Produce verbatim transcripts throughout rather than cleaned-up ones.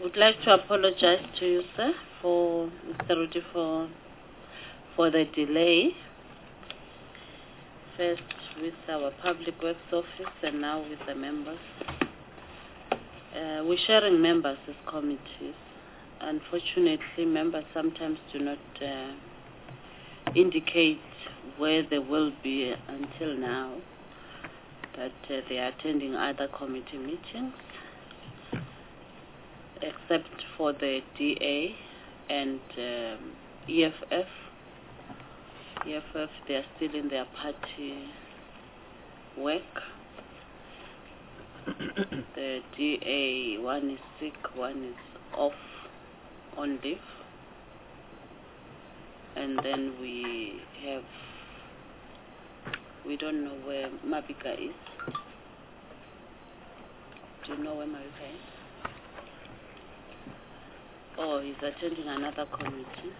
would like to apologize to you, sir, for Mister Rudy for for the delay. First with our Public Works Office and now with the members. Uh, we're sharing members as committees. Unfortunately, members sometimes do not uh, indicate where they will be until now, but uh, they are attending other committee meetings, except for the D A and um, E F F. E F F, they are still in their party work. The D A, one is sick, one is off on leave. And then we have, we don't know where Mabika is. Do you know where Mabika is? Oh, he's attending another committee.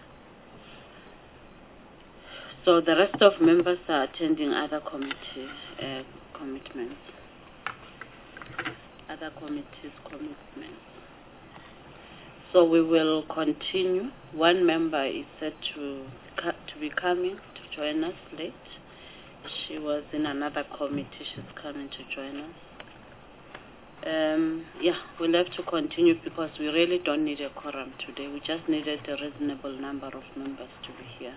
So the rest of members are attending other committee uh, commitments. Other committees' commitments. So we will continue. One member is said to to be coming to join us late. She was in another committee. She's coming to join us. Um, yeah, we'll have to continue because we really don't need a quorum today. We just needed a reasonable number of members to be here.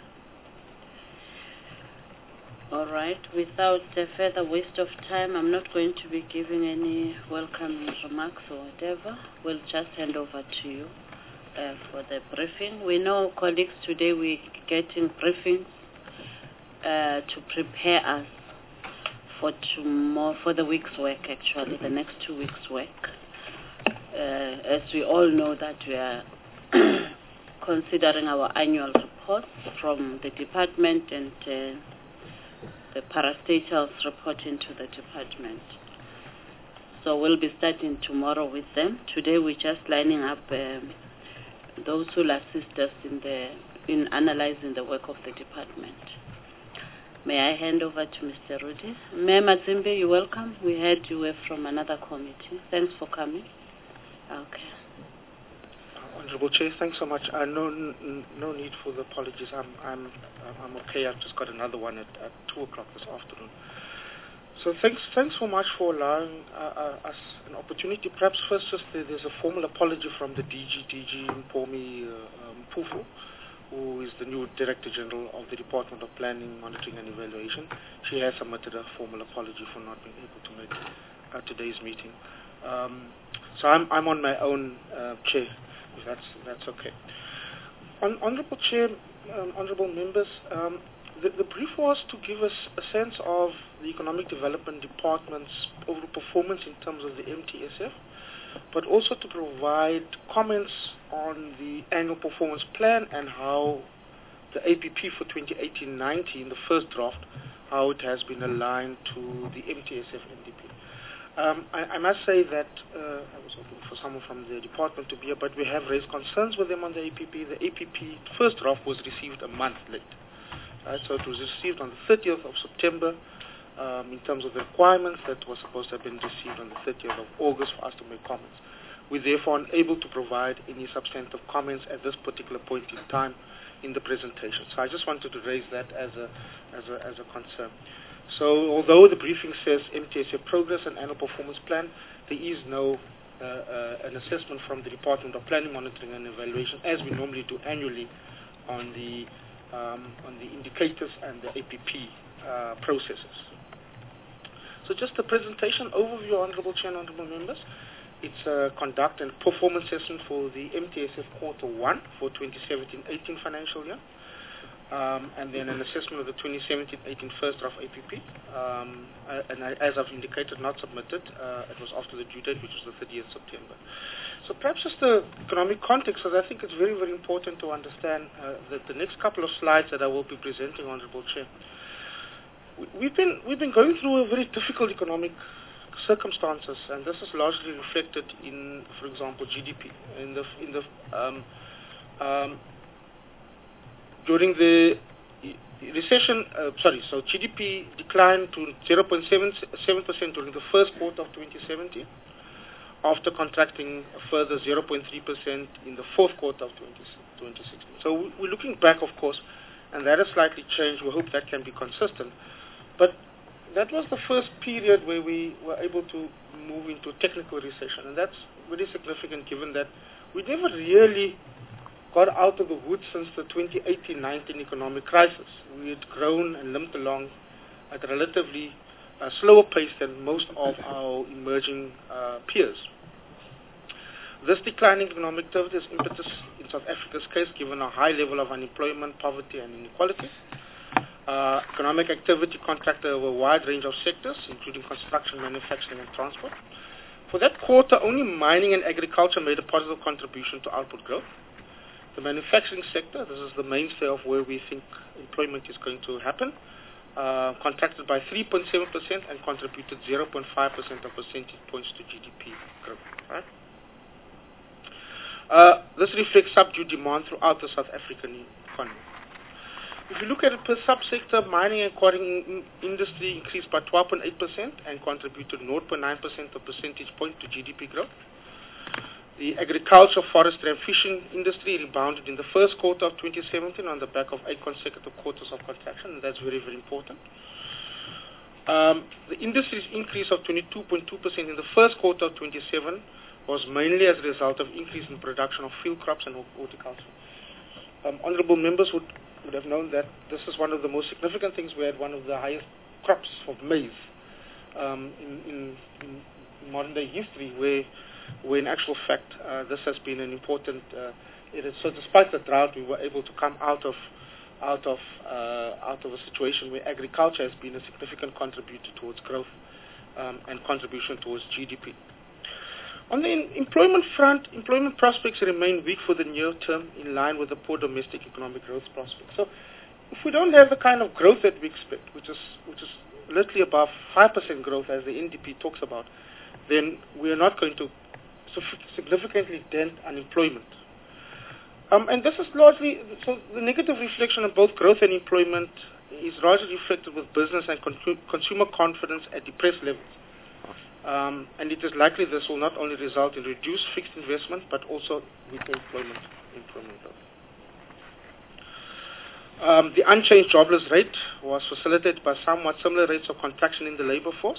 All right, without a further waste of time, I'm not going to be giving any welcoming remarks or whatever. We'll just hand over to you uh, for the briefing. We know, colleagues, today we're getting briefings uh, to prepare us for tomorrow, for the week's work, actually, the next two weeks' work. Uh, as we all know that we are considering our annual reports from the department and uh, the parastatals reporting to the department. So we'll be starting tomorrow with them. Today we're just lining up um, those who will assist us in the in analyzing the work of the department. May I hand over to Mister Rudy? Mayor Mazimbe, you're welcome. We heard you were from another committee. Thanks for coming. Okay. Honorable Chair, thanks so much. Uh, no, n no need for the apologies. I'm, I'm, I'm okay. I've just got another one at, at two o'clock this afternoon. So thanks, thanks so much for allowing uh, uh, us an opportunity. Perhaps first, just there, there's a formal apology from the D G, D G Mpumi uh, um, Pufu, who is the new Director General of the Department of Planning, Monitoring and Evaluation. She has submitted a formal apology for not being able to make uh, today's meeting. Um, so I'm, I'm on my own, uh, Chair. If that's that's okay. Hon Honourable Chair, um, Honourable Members, um, the, the brief was to give us a sense of the Economic Development Department's overall performance in terms of the M T S F, but also to provide comments on the annual performance plan and how the A P P for twenty eighteen nineteen, the first draft, how it has been aligned to the M T S F N D P. Um, I, I must say that uh, I was hoping for someone from the department to be here, but we have raised concerns with them on the A P P. The A P P first draft was received a month late. Right? So it was received on the thirtieth of September um, in terms of the requirements that was supposed to have been received on the thirtieth of August for us to make comments. We're therefore unable to provide any substantive comments at this particular point in time in the presentation. So I just wanted to raise that as a, as a, as a concern. So although the briefing says M T S F progress and annual performance plan, there is no uh, uh, an assessment from the Department of Planning, Monitoring and Evaluation, as we normally do annually on the um, on the indicators and the A P P uh, processes. So just a presentation overview, Honourable Chair and Honourable Members. It's a conduct and performance assessment for the M T S F quarter one for twenty seventeen eighteen financial year. Um, and then an assessment of the twenty seventeen eighteen first draft A P P. Um, uh, and I, as I've indicated, not submitted. Uh, it was after the due date, which was the thirtieth of September. So perhaps just the economic context, because I think it's very, very important to understand uh, that the next couple of slides that I will be presenting, Honourable Chair, we, we've been we've been going through a very difficult economic circumstances, and this is largely reflected in, for example, G D P. In the in the um, um, During the recession, uh, sorry, so G D P declined to zero point seven seven percent during the first quarter of twenty seventeen. after contracting a further zero point three percent in the fourth quarter of twenty sixteen. So we're looking back, of course, and that has slightly changed. We hope that can be consistent. But that was the first period where we were able to move into technical recession, and that's really significant given that we never really got out of the woods since the twenty eighteen nineteen economic crisis. We had grown and limped along at a relatively uh, slower pace than most of our emerging uh, peers. This declining economic activity is impetus in South Africa's case given a high level of unemployment, poverty and inequality. Uh, economic activity contracted over a wide range of sectors, including construction, manufacturing and transport. For that quarter, only mining and agriculture made a positive contribution to output growth. The manufacturing sector, this is the mainstay of where we think employment is going to happen, uh, contracted by three point seven percent and contributed zero point five percent of percentage points to G D P growth. Right? Uh, this reflects subdued demand throughout the South African economy. If you look at it per subsector, mining and quarrying industry increased by twelve point eight percent and contributed zero point nine percent of percentage point to G D P growth. The agriculture, forestry and fishing industry rebounded in the first quarter of twenty seventeen on the back of eight consecutive quarters of contraction, and that's very, very important. Um, the industry's increase of twenty-two point two percent in the first quarter of twenty seventeen was mainly as a result of increase in production of field crops and horticulture. Um, honorable members would, would have known that this is one of the most significant things. We had one of the highest crops of maize um, in, in, in modern day history, where where in actual fact uh, this has been an important uh, it is, so despite the drought we were able to come out of out of uh, out of a situation where agriculture has been a significant contributor towards growth um, and contribution towards G D P. On the in employment front, employment prospects remain weak for the near term in line with the poor domestic economic growth prospects. So if we don't have the kind of growth that we expect, which is which is literally above five percent growth as the N D P talks about, then we are not going to significantly dent unemployment. Um, and this is largely, so the negative reflection of both growth and employment is largely reflected with business and con consumer confidence at depressed levels. Um, and it is likely this will not only result in reduced fixed investment, but also weaker employment, employment growth. Um, the unchanged jobless rate was facilitated by somewhat similar rates of contraction in the labor force.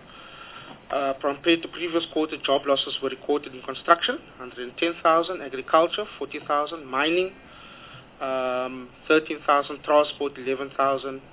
Uh, compared to previous quarter, job losses were recorded in construction, one hundred ten thousand, agriculture, forty thousand, mining, um, thirteen thousand, transport, eleven thousand,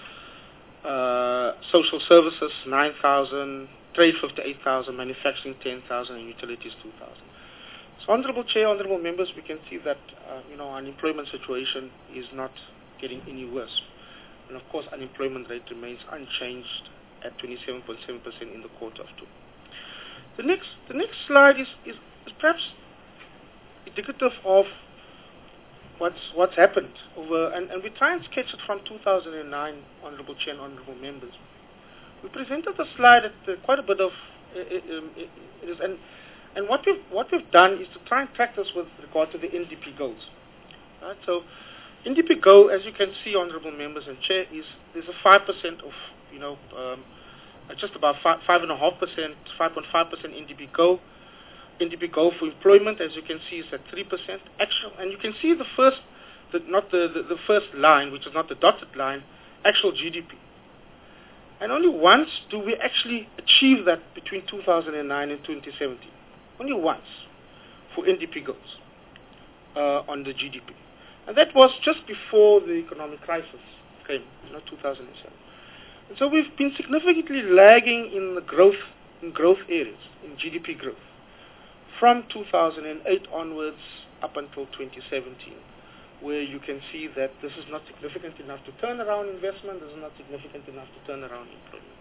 uh, social services, nine thousand, trade, fifty-eight thousand, manufacturing, ten thousand, and utilities, two thousand. So, Honorable Chair, Honorable Members, we can see that uh, you know, unemployment situation is not getting any worse. And of course, unemployment rate remains unchanged at twenty-seven point seven percent in the quarter of two. The next, the next slide is, is, is perhaps indicative of what's what's happened over, and, and we try and sketch it from two thousand nine, Honourable Chair and Honourable Members. We presented the slide at uh, quite a bit of, uh, um, it, it is, and and what we've what we've done is to try and track this with regard to the N D P goals. Right? So, N D P goal, as you can see, Honourable Members and Chair, is there's a five percent of you know, um, just about five, five and a half percent, five point five percent N D P goal. N D P goal for employment, as you can see, is at three percent. Actual, and you can see the first, the, not the, the the first line, which is not the dotted line, actual G D P. And only once do we actually achieve that between two thousand nine and twenty seventeen. Only once for N D P goals uh, on the G D P, and that was just before the economic crisis came, you know, two thousand seven. And so we've been significantly lagging in the growth, in growth areas, in G D P growth, from two thousand eight onwards up until twenty seventeen, where you can see that this is not significant enough to turn around investment, this is not significant enough to turn around employment.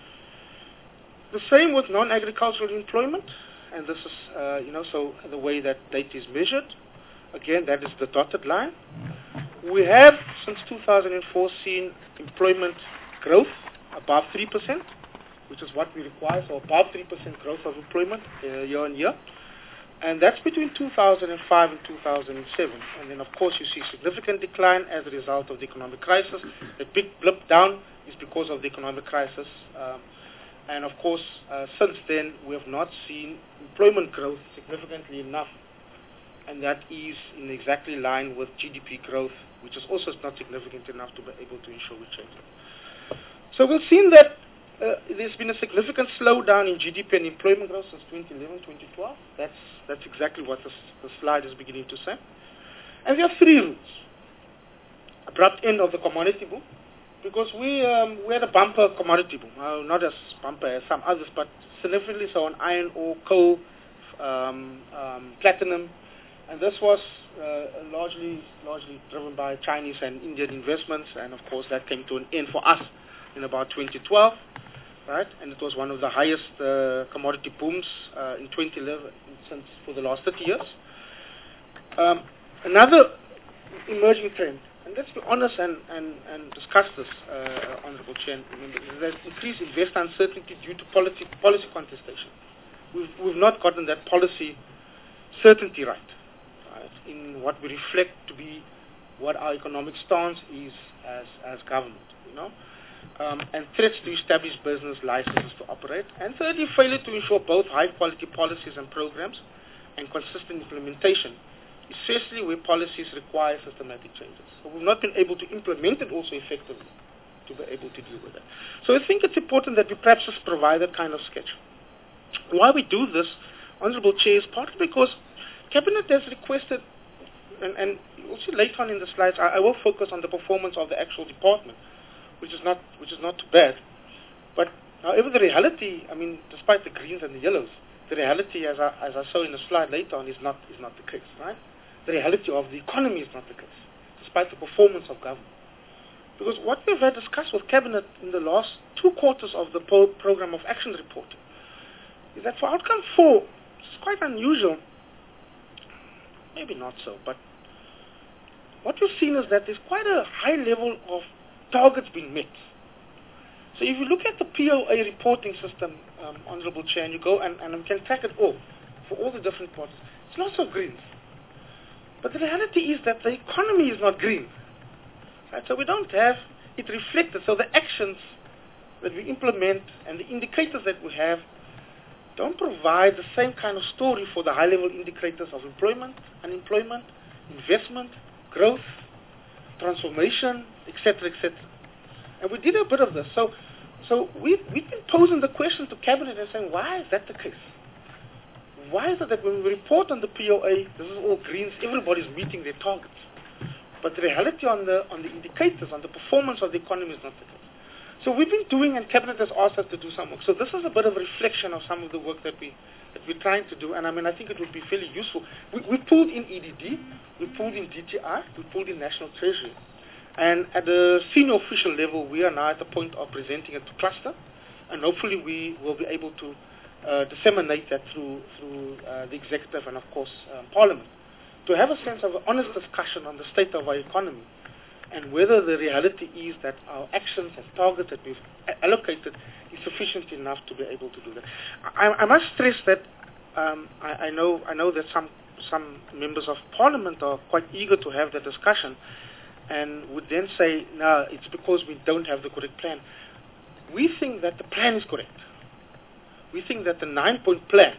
The same with non-agricultural employment, and this is, uh, you know, so the way that data is measured, again, that is the dotted line. We have, since two thousand four, seen employment growth above three percent, which is what we require, so above three percent growth of employment uh, year on year. And that's between two thousand five and two thousand seven. And then, of course, you see significant decline as a result of the economic crisis. The big blip down is because of the economic crisis. Um, And of course, uh, since then, we have not seen employment growth significantly enough, and that is in exactly line with G D P growth, which is also not significant enough to be able to ensure we change it. So we've seen that uh, there's been a significant slowdown in G D P and employment growth since twenty eleven, twenty twelve. That's, that's exactly what the, the slide is beginning to say. And there are three roots. Abrupt end of the commodity boom, because we um, we had a bumper commodity boom, uh, not as bumper as some others, but significantly so on iron ore, coal, um, um, platinum, and this was uh, largely largely driven by Chinese and Indian investments, and of course that came to an end for us in about twenty twelve, right? And it was one of the highest uh, commodity booms uh, in twenty eleven since for the last thirty years. Um, another emerging trend. And let's be honest and, and, and discuss this, uh, Honorable Chair. I mean, there's increased investor uncertainty due to policy, policy contestation. We've, we've not gotten that policy certainty right, right, in what we reflect to be what our economic stance is as, as government, you know, um, and threats to establish business licenses to operate. And thirdly, failure to ensure both high-quality policies and programs and consistent implementation, especially where policies require systematic changes. So we've not been able to implement it also effectively to be able to deal with that. So I think it's important that we perhaps just provide that kind of sketch. Why we do this, Honourable Chair, is partly because Cabinet has requested, and, and you'll see later on in the slides, I, I will focus on the performance of the actual department, which is not which is not too bad. But however, the reality, I mean, despite the greens and the yellows, the reality, as I, as I saw in the slide later on, is not is not the case, right? The reality of the economy is not the case, despite the performance of government. Because what we've had discussed with Cabinet in the last two quarters of the po program of action reporting is that for outcome four, it's quite unusual, maybe not so, but what we've seen is that there's quite a high level of targets being met. So if you look at the P O A reporting system, um, Honourable Chair, and you go and, and we can track it all for all the different quarters, it's lots of greens. But the reality is that the economy is not green. Right? So we don't have it reflected. So the actions that we implement and the indicators that we have don't provide the same kind of story for the high-level indicators of employment, unemployment, investment, growth, transformation, et cetera, et cetera. And we did a bit of this. So, so we've, we've been posing the question to Cabinet and saying, why is that the case? Why is it that when we report on the P O A, this is all greens, everybody's meeting their targets? But the reality on the on the indicators, on the performance of the economy is not the case. So we've been doing, and Cabinet has asked us to do some work. So this is a bit of a reflection of some of the work that, we, that we're trying to do. And I mean, I think it would be fairly useful. We, we pulled in E D D, we pulled in D T I, we pulled in National Treasury. And at the senior official level, we are now at the point of presenting it to cluster. And hopefully we will be able to Uh, disseminate that through through uh, the executive and of course um, Parliament, to have a sense of an honest discussion on the state of our economy and whether the reality is that our actions and targets that we've allocated is sufficient enough to be able to do that. I, I must stress that um, I, I know I know that some some members of Parliament are quite eager to have that discussion and would then say, no, it's because we don't have the correct plan. We think that the plan is correct. We think that the nine-point plan,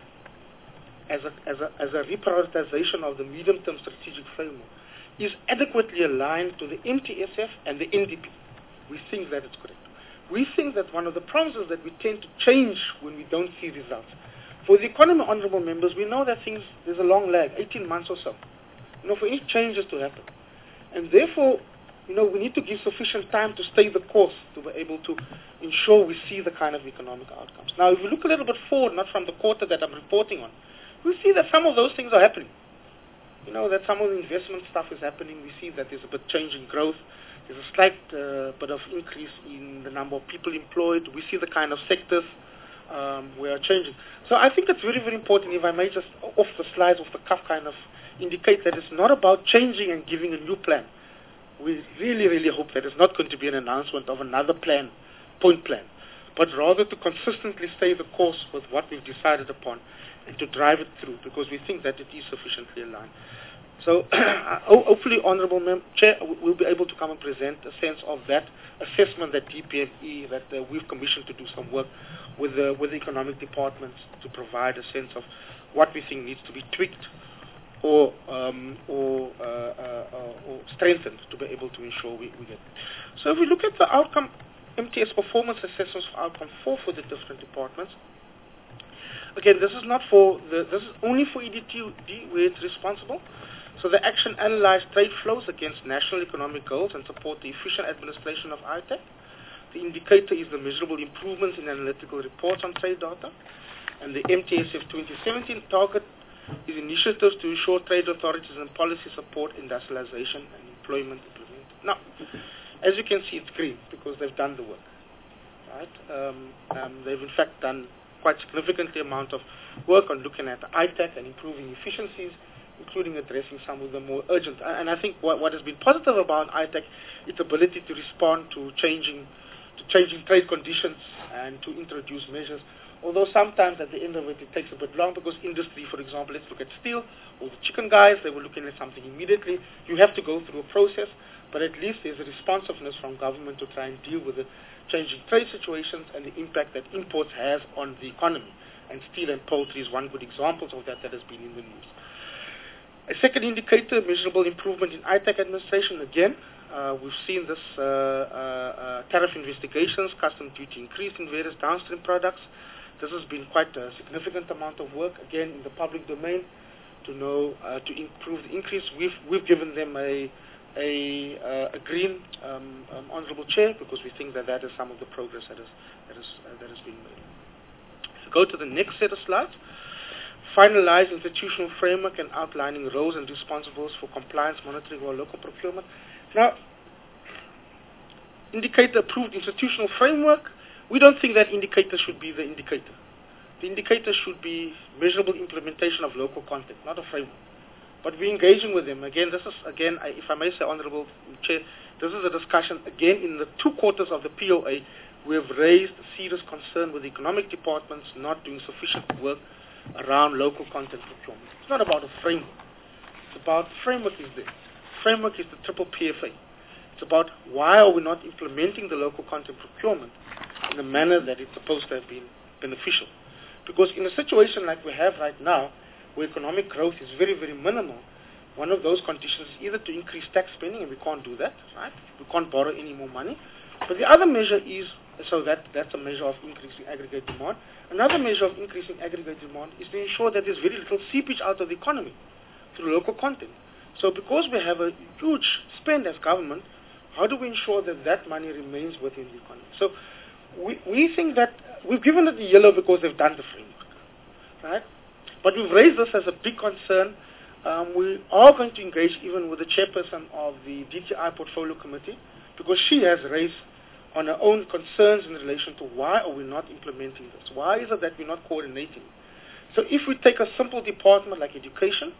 as a, as, a, as a reprioritization of the medium-term strategic framework, is adequately aligned to the M T S F and the N D P. We think that it's correct. We think that one of the problems is that we tend to change when we don't see results. For the economy, honourable members, we know that things, there's a long lag, eighteen months or so, you know, for any changes to happen. And therefore, you know, we need to give sufficient time to stay the course to be able to ensure we see the kind of economic outcomes. Now, if we look a little bit forward, not from the quarter that I'm reporting on, we see that some of those things are happening. You know, that some of the investment stuff is happening. We see that there's a bit change in growth. There's a slight uh, bit of increase in the number of people employed. We see the kind of sectors um, we are changing. So I think it's very, very important, if I may just off the slides, off the cuff kind of indicate that it's not about changing and giving a new plan. We really, really hope that it's not going to be an announcement of another plan, point plan, but rather to consistently stay the course with what we've decided upon and to drive it through, because we think that it is sufficiently aligned. So hopefully, Honourable Mem Chair, we'll be able to come and present a sense of that assessment that D P M E, that uh, we've commissioned to do some work with the, with the economic departments to provide a sense of what we think needs to be tweaked or um, or, uh, uh, or strengthened to be able to ensure we, we get. So if we look at the outcome, M T S performance assessments for outcome four for the different departments. Again, this is not for the, this is only for E D T D where it's responsible. So the action analyzed trade flows against national economic goals and support the efficient administration of I T A C. The indicator is the measurable improvements in analytical reports on trade data. And the M T S F twenty seventeen target is initiatives to ensure trade authorities and policy support industrialization and employment implement. Now, as you can see, it's green because they've done the work. Right? Um, um, they've in fact done quite significantly amount of work on looking at I T A C and improving efficiencies, including addressing some of the more urgent. And I think what, what has been positive about I T A C, its ability to respond to changing, to changing trade conditions and to introduce measures. Although sometimes at the end of it, it takes a bit long because industry, for example, let's look at steel or the chicken guys, they were looking at something immediately. You have to go through a process, but at least there's a responsiveness from government to try and deal with the changing trade situations and the impact that imports has on the economy. And steel and poultry is one good example of that that has been in the news. A second indicator, measurable improvement in I T A C administration. Again, uh, we've seen this uh, uh, uh, tariff investigations, custom duty increase in various downstream products. This has been quite a significant amount of work, again, in the public domain to know, uh, to improve the increase. We've, we've given them a, a, uh, a green um, um, Honourable Chair because we think that that is some of the progress that, is, that, is, uh, that has been made. If we go to the next set of slides, finalize institutional framework and outlining roles and responsibilities for compliance, monitoring, or local procurement. Now, indicator approved institutional framework. We don't think that indicator should be the indicator. The indicator should be measurable implementation of local content, not a framework. But we're engaging with them. Again, this is, again, if I may say, Honourable Chair, this is a discussion, again, in the two quarters of the P O A, we have raised serious concern with the economic departments not doing sufficient work around local content procurement. It's not about a framework. It's about, framework is there. Framework is the triple P F A. It's about why are we not implementing the local content procurement in a manner that it's supposed to have been beneficial. Because in a situation like we have right now, where economic growth is very, very minimal, one of those conditions is either to increase tax spending, and we can't do that, right? We can't borrow any more money. But the other measure is, so that, that's a measure of increasing aggregate demand. Another measure of increasing aggregate demand is to ensure that there's very little seepage out of the economy through local content. So because we have a huge spend as government, how do we ensure that that money remains within the economy? So we, we think that we've given it the yellow because they've done the framework, right? But we've raised this as a big concern. Um, we are going to engage even with the chairperson of the D T I Portfolio Committee because she has raised on her own concerns in relation to why are we not implementing this? Why is it that we're not coordinating? So if we take a simple department like education,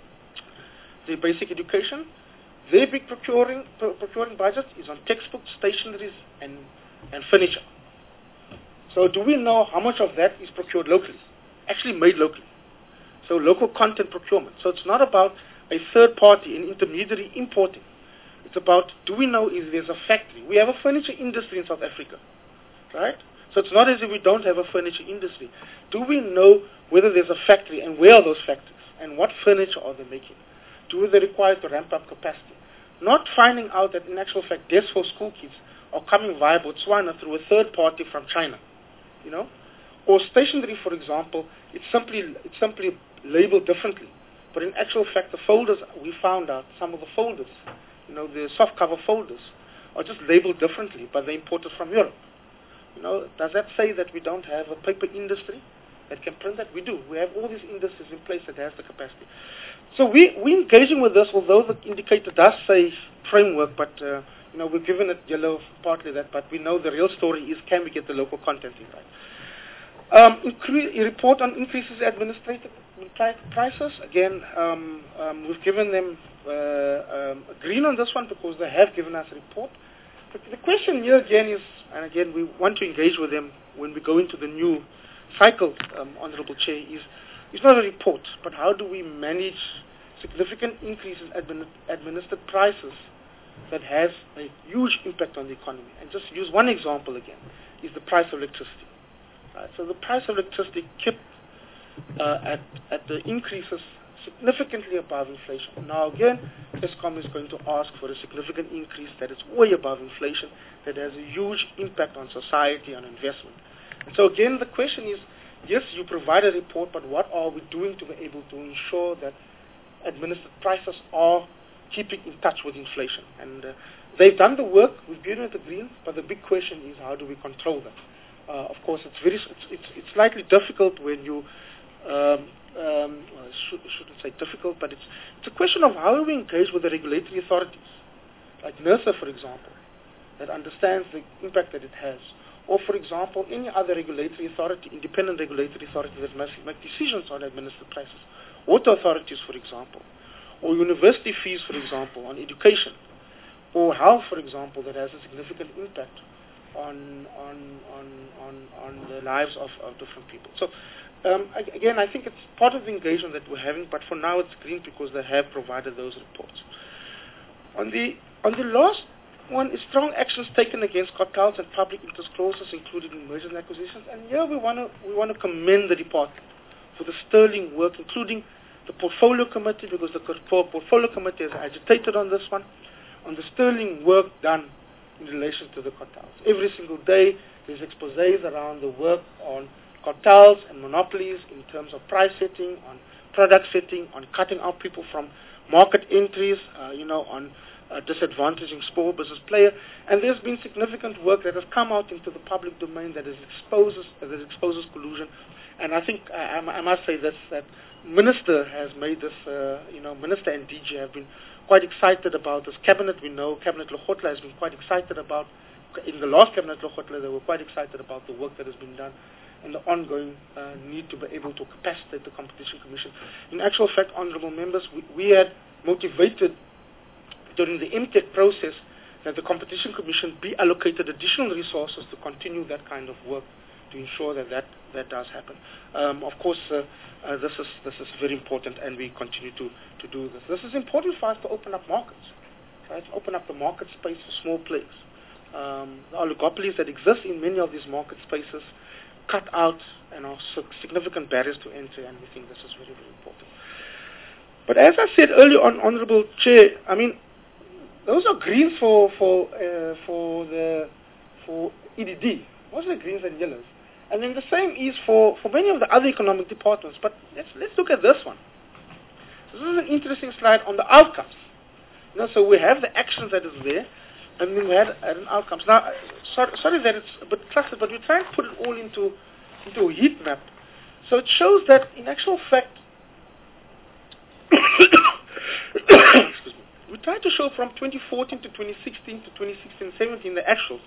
the basic education, their big procuring, procuring budget is on textbooks, stationeries, and, and furniture. So do we know how much of that is procured locally? Actually made locally. So local content procurement. So it's not about a third party, an intermediary importing. It's about, do we know if there's a factory? We have a furniture industry in South Africa, right? So it's not as if we don't have a furniture industry. Do we know whether there's a factory and where are those factories? And what furniture are they making? Do they require to ramp up capacity? Not finding out that in actual fact desks for school kids are coming via Botswana through a third party from China, you know? Or stationery, for example, it's simply, it's simply labeled differently. But in actual fact, the folders, we found out, some of the folders, you know, the soft cover folders are just labeled differently, but they're imported from Europe. You know, does that say that we don't have a paper industry that can print that? We do. We have all these industries in place that has the capacity. So we, we're engaging with this, although the indicator does say framework, but, uh, you know, we've given it yellow partly that, but we know the real story is can we get the local content in right. Um, incre- report on increases in administrative prices. Again, um, um, we've given them uh, um, green on this one because they have given us a report. But the question here again is, and again we want to engage with them when we go into the new cycle, um, Honourable Chair, is it's not a report, but how do we manage significant increases in admin administered prices that has a huge impact on the economy. And just use one example again, is the price of electricity. Right? So the price of electricity kept uh, at, at the increases significantly above inflation. Now again, Eskom is going to ask for a significant increase that is way above inflation, that has a huge impact on society, on investment. And so again, the question is, yes, you provide a report, but what are we doing to be able to ensure that administered prices are keeping in touch with inflation? And uh, they've done the work, we've given it the green, but the big question is, how do we control that? Uh, of course, it's very, it's, it's, it's slightly difficult when you, um, um, well, I should, shouldn't say difficult, but it's, it's a question of how do we engage with the regulatory authorities, like NERSA, for example, that understands the impact that it has. Or, for example, any other regulatory authority, independent regulatory authority that must make decisions on administered prices. Water authorities, for example, or university fees, for example, on education, or health, for example, that has a significant impact on on on on, on the lives of, of different people. So, um, again, I think it's part of the engagement that we're having, but for now it's green because they have provided those reports. On the on the last one is strong actions taken against cartels and public interest clauses, including mergers and acquisitions. And here we want to we want to commend the department for the sterling work, including the portfolio committee, because the portfolio committee has agitated on this one, on the sterling work done in relation to the cartels. Every single day there's exposés around the work on cartels and monopolies in terms of price setting, on product setting, on cutting out people from market entries, uh, you know, on Uh, disadvantaging small business player, and there's been significant work that has come out into the public domain that is exposes uh, that exposes collusion. And I think I, I must say this, that Minister has made this, uh, you know, Minister and D G have been quite excited about this. Cabinet, we know, Cabinet Lekgotla has been quite excited about. In the last Cabinet Lekgotla, they were quite excited about the work that has been done and the ongoing uh, need to be able to capacitate the Competition Commission. In actual fact, honourable members, we, we had motivated during the M TEC process that the Competition Commission be allocated additional resources to continue that kind of work to ensure that that, that does happen. Um, of course, uh, uh, this is this is very important, and we continue to, to do this. This is important for us to open up markets, right? Open up the market space for small players. Um, the oligopolies that exist in many of these market spaces cut out and are significant barriers to entry, and we think this is very, very important. But as I said earlier on, Honourable Chair, I mean, those are greens for for uh, for the for E D D. Those are greens and yellows, and then the same is for, for many of the other economic departments. But let's let's look at this one. This is an interesting slide on the outcomes. You know, so we have the actions that is there, and then we had an outcomes. Now, sorry, sorry that it's a bit clustered, but we're trying to put it all into into a heat map. So it shows that in actual fact. Excuse me. We tried to show from twenty fourteen to twenty sixteen to twenty sixteen seventeen the actuals.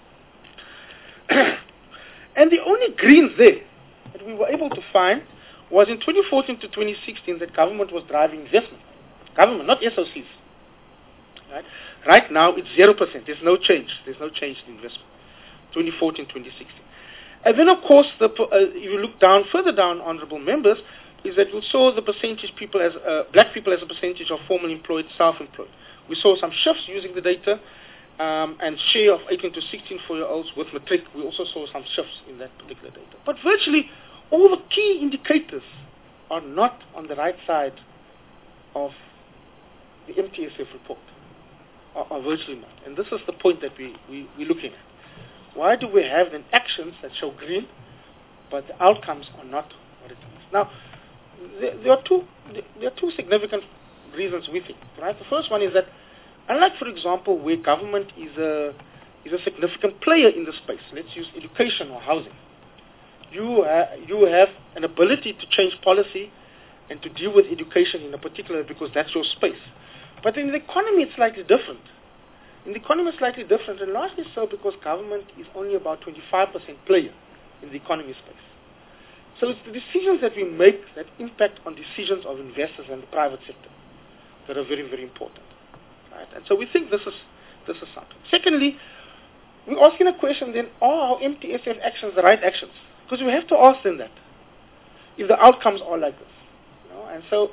And the only greens there that we were able to find was in twenty fourteen to twenty sixteen that government was driving investment. Government, not S O Cs. Right, right now it's zero percent. There's no change. There's no change in investment. twenty fourteen, twenty sixteen. And then of course, the, uh, if you look down, further down, honourable members, is that we saw the percentage people as uh, black people as a percentage of formerly employed, self-employed. We saw some shifts using the data, um, and share of eighteen to sixteen-year-olds with matric. We also saw some shifts in that particular data. But virtually all the key indicators are not on the right side of the M T S F report, are, are virtually not. And this is the point that we, we, we're looking at. Why do we have then actions that show green, but the outcomes are not what it is? Now, There, there are two. There are two significant reasons we think. Right. The first one is that, unlike, for example, where government is a is a significant player in the space. Let's use education or housing. You ha you have an ability to change policy and to deal with education in a particular because that's your space. But in the economy, it's slightly different. In the economy, it's slightly different, and largely so because government is only about twenty-five percent player in the economy space. So it's the decisions that we make that impact on decisions of investors and the private sector that are very, very important. Right? And so we think this is this is something. Secondly, we're asking a question then, are our M T S F actions the right actions? Because we have to ask them that, if the outcomes are like this. You know? And so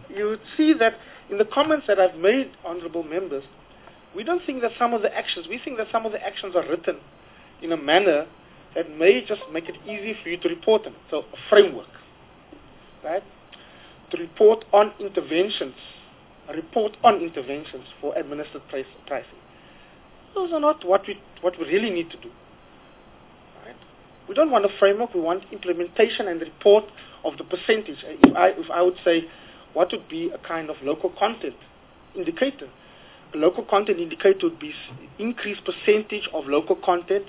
you would see that in the comments that I've made, honourable members, we don't think that some of the actions, we think that some of the actions are written in a manner that may just make it easy for you to report them. So a framework, right? To report on interventions, a report on interventions for administered price, pricing. Those are not what we what we really need to do. Right? We don't want a framework. We want implementation and report of the percentage. If I if I would say, what would be a kind of local content indicator? A local content indicator would be increased percentage of local content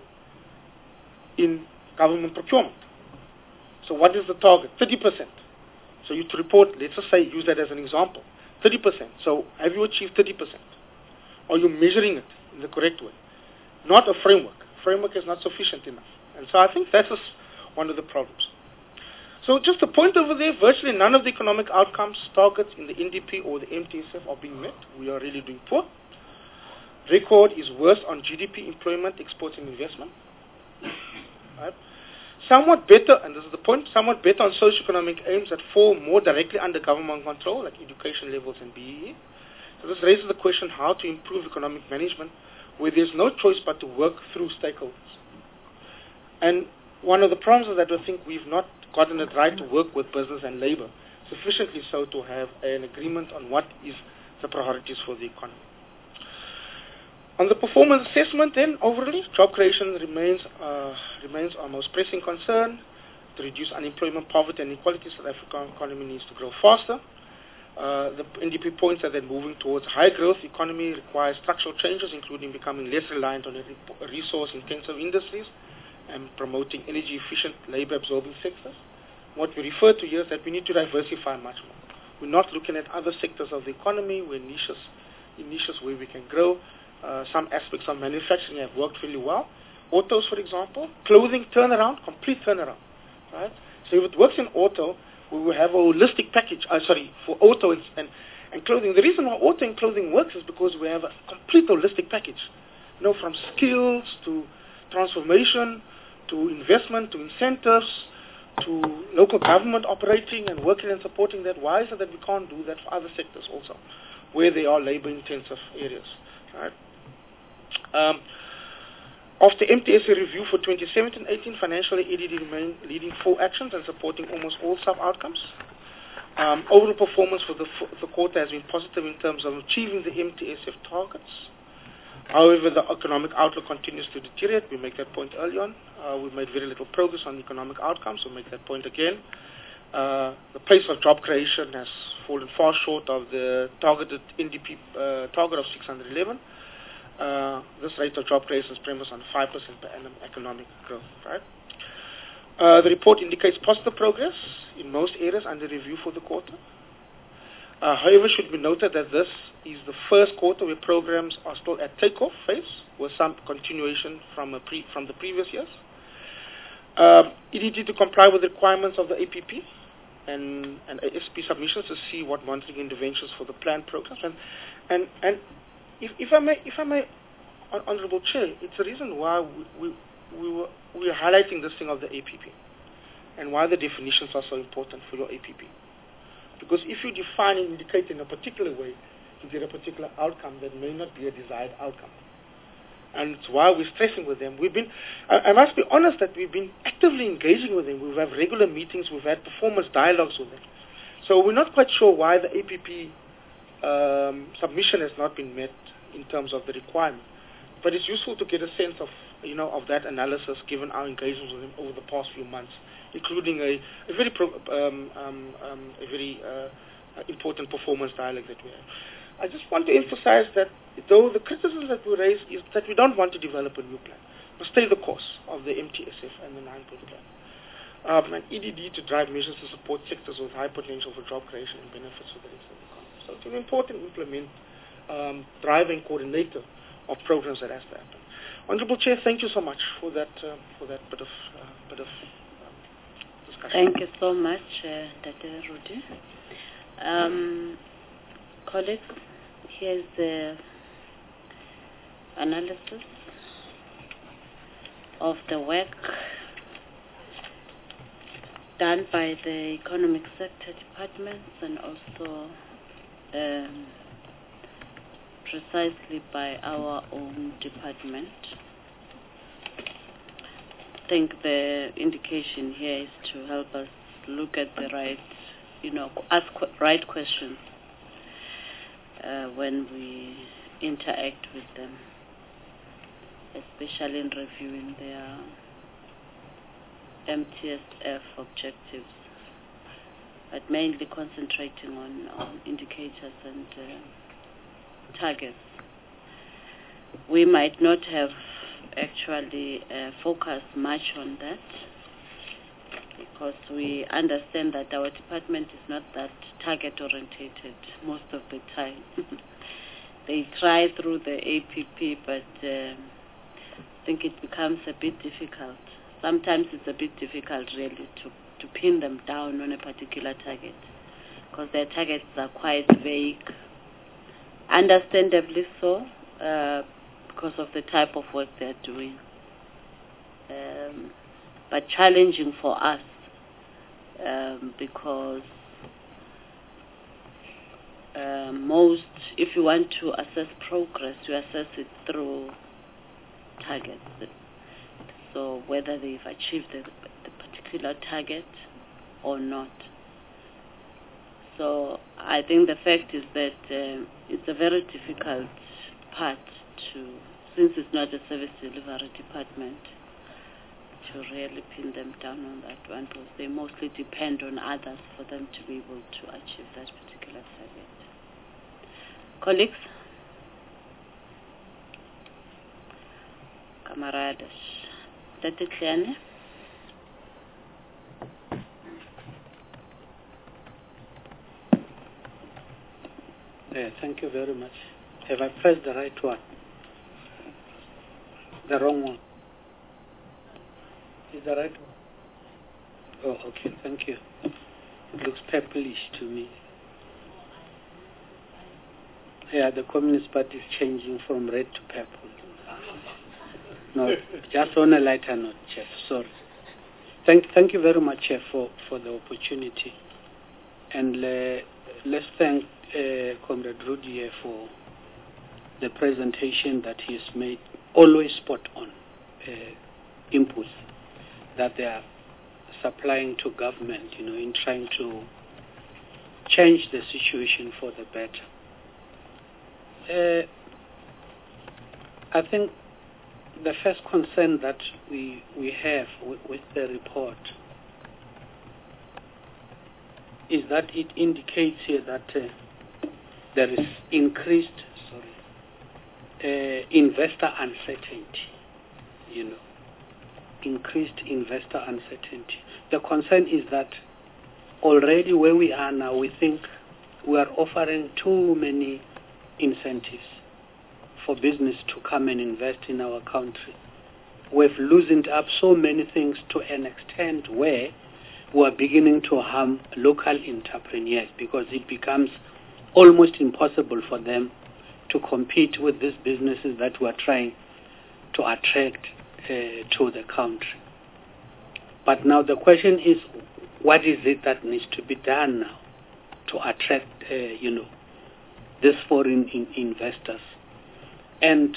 in government procurement. So what is the target? thirty percent. So you to report, let's just say, use that as an example, thirty percent. So have you achieved thirty percent? Or are you measuring it in the correct way? Not a framework. Framework is not sufficient enough. And so I think that's one of the problems. So just a point over there, virtually none of the economic outcomes targets in the N D P or the M T S F are being met. We are really doing poor. Record is worse on G D P, employment, exports and investment. Right. Somewhat better, and this is the point, somewhat better on socio-economic aims that fall more directly under government control, like education levels and B E E. So this raises the question how to improve economic management where there's no choice but to work through stakeholders. And one of the problems is that I think we've not gotten it right to work with business and labor, sufficiently so to have an agreement on what is the priorities for the economy. On the performance assessment then, overall, job creation remains uh, remains our most pressing concern. To reduce unemployment, poverty and inequality, South African economy needs to grow faster. Uh, the N D P points that then moving towards high growth economy requires structural changes, including becoming less reliant on resource-intensive industries and promoting energy-efficient, labor-absorbing sectors. What we refer to here is that we need to diversify much more. We're not looking at other sectors of the economy where niches, in niches where we can grow. Uh, some aspects of manufacturing have worked really well. Autos, for example, clothing turnaround, complete turnaround. Right? So if it works in auto, we will have a holistic package, uh, sorry, for auto and, and, and clothing. The reason why auto and clothing works is because we have a complete holistic package. You know, from skills to transformation, to investment, to incentives, to local government operating and working and supporting that. Why is it that we can't do that for other sectors also, where they are labor-intensive areas? Right? Um, Of the M T S A review for twenty seventeen eighteen, financially E D D remained leading four actions and supporting almost all sub-outcomes. Um, overall performance for the, the quarter has been positive in terms of achieving the M T S F targets. However, the economic outlook continues to deteriorate. We make that point early on. Uh, we've made very little progress on economic outcomes. We'll make that point again. Uh, the pace of job creation has fallen far short of the targeted N D P uh, target of six hundred eleven. Uh, this rate of job creation is premised on five percent per annum economic growth. Right? Uh, the report indicates positive progress in most areas under review for the quarter. Uh, however, it should be noted that this is the first quarter where programs are still at takeoff phase, with some continuation from, a pre from the previous years. Uh, E D D to comply with the requirements of the A P P and, and A S P submissions to see what monitoring interventions for the planned programs. And, and, and If, if I may, if I may, Honourable Chair, it's the reason why we, we, we, were, we are highlighting this thing of the A P P and why the definitions are so important for your A P P. Because if you define and indicate in a particular way, you get a particular outcome that may not be a desired outcome. And it's why we're stressing with them. We've been, I, I must be honest that we've been actively engaging with them. We've had regular meetings, we've had performance dialogues with them. So we're not quite sure why the A P P um, submission has not been met in terms of the requirement. But it's useful to get a sense of, you know, of that analysis given our engagements with them over the past few months, including a, a very pro, um, um, um, a very uh, important performance dialogue that we have. I just want to emphasize that though the criticism that we raise is that we don't want to develop a new plan, but stay the course of the M T S F and the nine-point plan. Um, and E D D to drive measures to support sectors with high potential for job creation and benefits for the rest of the economy. So it's an important implement Um, driver and coordinator of programs that has to happen. Honourable Chair, thank you so much for that uh, for that bit of uh, bit of um, discussion. Thank you so much, uh, Doctor Rudy. Um, colleagues, here's the analysis of the work done by the economic sector departments and also um, precisely by our own department. I think the indication here is to help us look at the right, you know, ask qu- right questions uh, when we interact with them, especially in reviewing their M T S F objectives, but mainly concentrating on, on indicators and uh, targets. We might not have actually uh, focused much on that because we understand that our department is not that target orientated most of the time. They try through the A P P, but uh, I think it becomes a bit difficult. Sometimes it's a bit difficult really to, to pin them down on a particular target because their targets are quite vague, understandably so, uh, because of the type of work they're doing. Um, but challenging for us um, because uh, most, if you want to assess progress, you assess it through targets. So whether they've achieved the, the particular target or not. So I think the fact is that uh, it's a very difficult part to, since it's not a service delivery department, to really pin them down on that one because they mostly depend on others for them to be able to achieve that particular target. Colleagues? Camaradas. Tatikliane? Yeah, thank you very much. Have I pressed the right one? The wrong one? Is the right one? Oh, okay, thank you. It looks purplish to me. Yeah, the Communist Party is changing from red to purple. No, just on a lighter note, Chef, sorry. Thank, thank you very much, Chef, for, for the opportunity. And uh, let's thank uh, Comrade Rudy here for the presentation that he has made, always spot on uh, inputs that they are supplying to government, you know, in trying to change the situation for the better. Uh, I think the first concern that we we have with, with the report is that it indicates here that uh, there is increased, sorry, uh, investor uncertainty, you know, increased investor uncertainty. The concern is that already where we are now, we think we are offering too many incentives for business to come and invest in our country. We've loosened up so many things to an extent where we are beginning to harm local entrepreneurs because it becomes almost impossible for them to compete with these businesses that we are trying to attract uh, to the country. But now the question is, what is it that needs to be done now to attract, uh, you know, these foreign in investors? And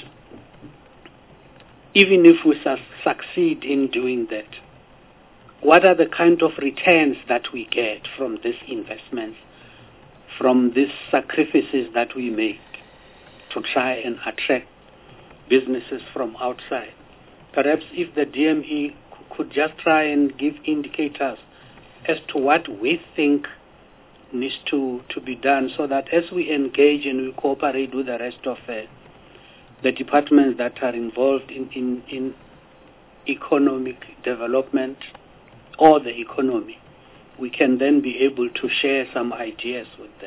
even if we su succeed in doing that, what are the kind of returns that we get from these investments, from these sacrifices that we make to try and attract businesses from outside? Perhaps if the D M E could just try and give indicators as to what we think needs to, to be done so that as we engage and we cooperate with the rest of uh, the departments that are involved in, in, in economic development or the economy, we can then be able to share some ideas with them.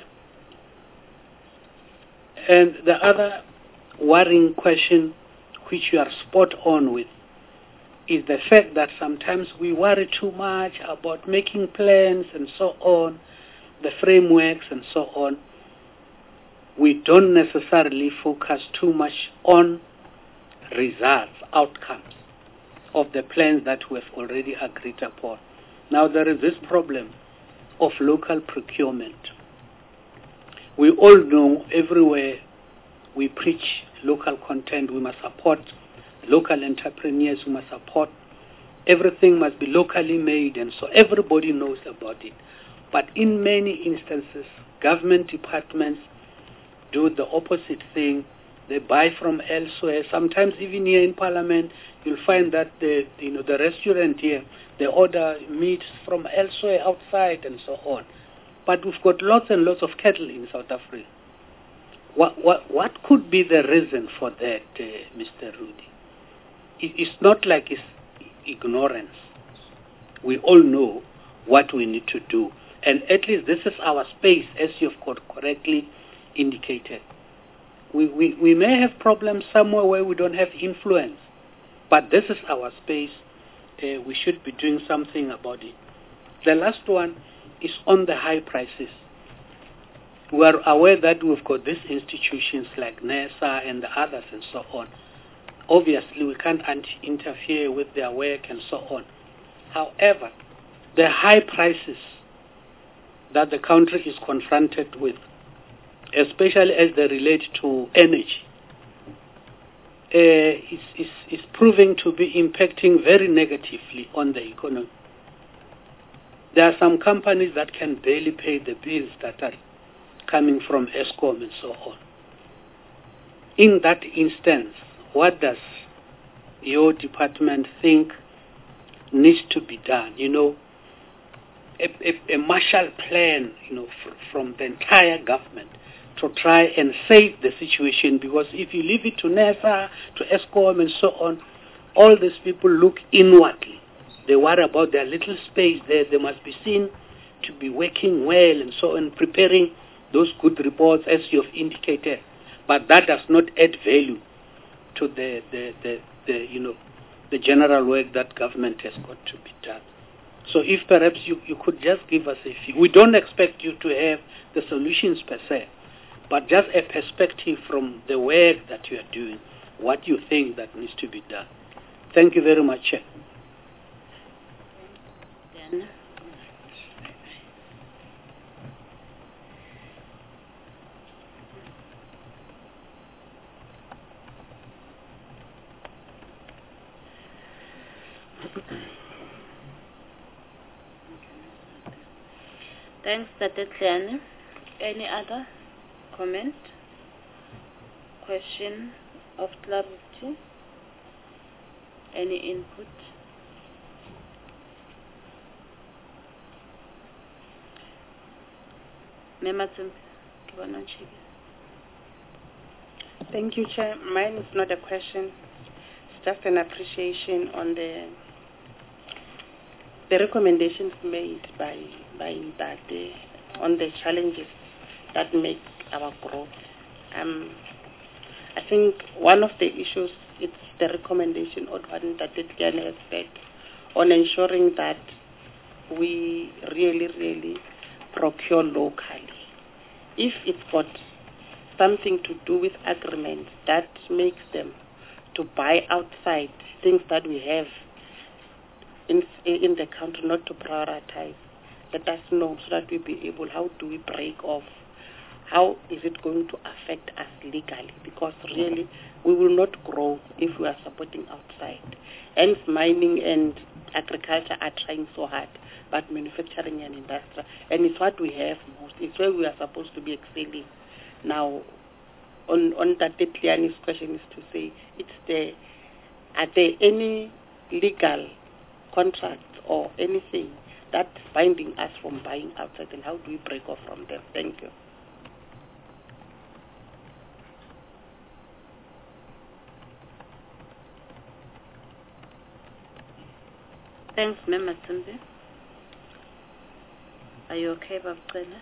And the other worrying question, which you are spot on with, is the fact that sometimes we worry too much about making plans and so on, the frameworks and so on. We don't necessarily focus too much on results, outcomes of the plans that we've already agreed upon. Now there is this problem of local procurement. we all know everywhere we preach local content, we must support local entrepreneurs, we must support, everything must be locally made, and so everybody knows about it. But in many instances, government departments do the opposite thing. They buy from elsewhere. Sometimes even here in Parliament, you'll find that the you know the restaurant here, they order meat from elsewhere outside and so on. But we've got lots and lots of cattle in South Africa. What what what could be the reason for that, uh, Mister Rudy? It, it's not like it's ignorance. We all know what we need to do, and at least this is our space, as you've got correctly indicated. We, we, we may have problems somewhere where we don't have influence, but this is our space. Uh, we should be doing something about it. The last one is on the high prices. We are aware that we've got these institutions like NERSA and the others and so on. Obviously, we can't interfere with their work and so on. However, the high prices that the country is confronted with, especially as they relate to energy, uh, is, is, is proving to be impacting very negatively on the economy. There are some companies that can barely pay the bills that are coming from Eskom and so on. In that instance, what does your department think needs to be done? You know, a, a, a Marshall Plan, you know, fr from the entire government to try and save the situation, because if you leave it to NERSA, to Eskom and so on, all these people look inwardly. They worry about their little space there. They must be seen to be working well and so on, preparing those good reports as you have indicated. But that does not add value to the, the, the, the you know, the general work that government has got to be done. So if perhaps you, you could just give us a few. We don't expect you to have the solutions per se, but just a perspective from the work that you are doing, what you think that needs to be done. Thank you very much, Chair. Then. Thanks, Tatetlane. Any other comment, question of clarity, any input? Thank you, Chair. Mine is not a question. It's just an appreciation on the the recommendations made by by that uh, on the challenges that make our growth. Um, I think one of the issues is the recommendation on what Tatetlane has said on ensuring that we really, really procure locally. If it's got something to do with agreements that makes them to buy outside things that we have in in the country, not to prioritize, let us know so that we be able, how do we break off? How is it going to affect us legally? Because really, we will not grow if we are supporting outside. Hence, mining and agriculture are trying so hard, but manufacturing and industry, and it's what we have most. It's where we are supposed to be excelling. Now, on on Tatetliani's question is to say, it's the, are there any legal contracts or anything that's binding us from buying outside, and how do we break off from them? Thank you. Thanks, Mema Tsimbi. Are you okay, Babcela?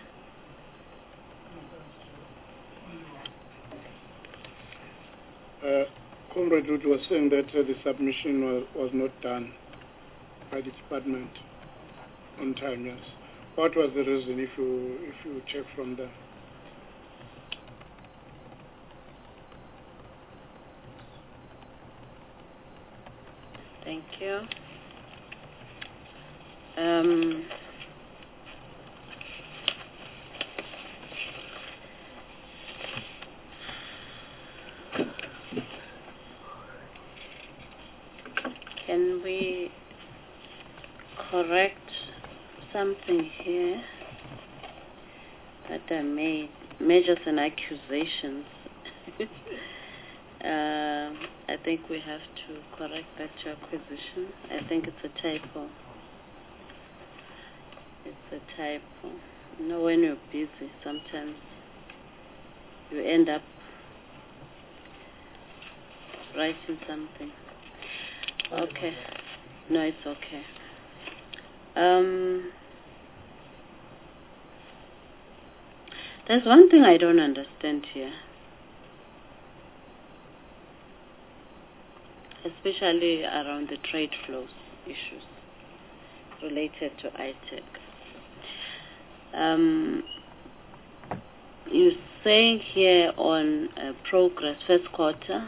Uh, Comrade Ruth was saying that uh, the submission was, was not done by the department on time, yes. What was the reason, if you, if you check from there? Thank you. Um, can we correct something here that I made? Measures and accusations. uh, I think we have to correct that to acquisition. I think it's a typo. It's a typo. You know, when you're busy, sometimes you end up writing something. Okay. No, it's okay. Um, there's one thing I don't understand here, especially around the trade flows issues related to I TEC. Um, you're saying here on uh, progress first quarter,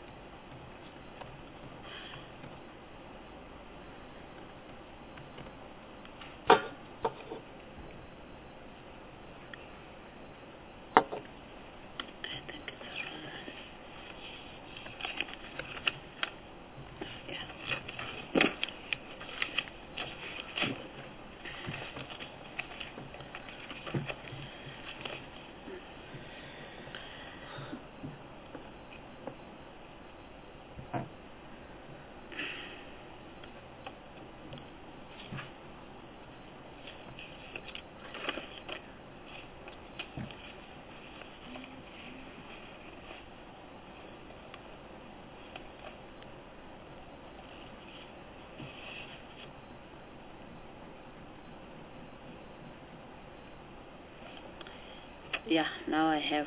yeah, now I have.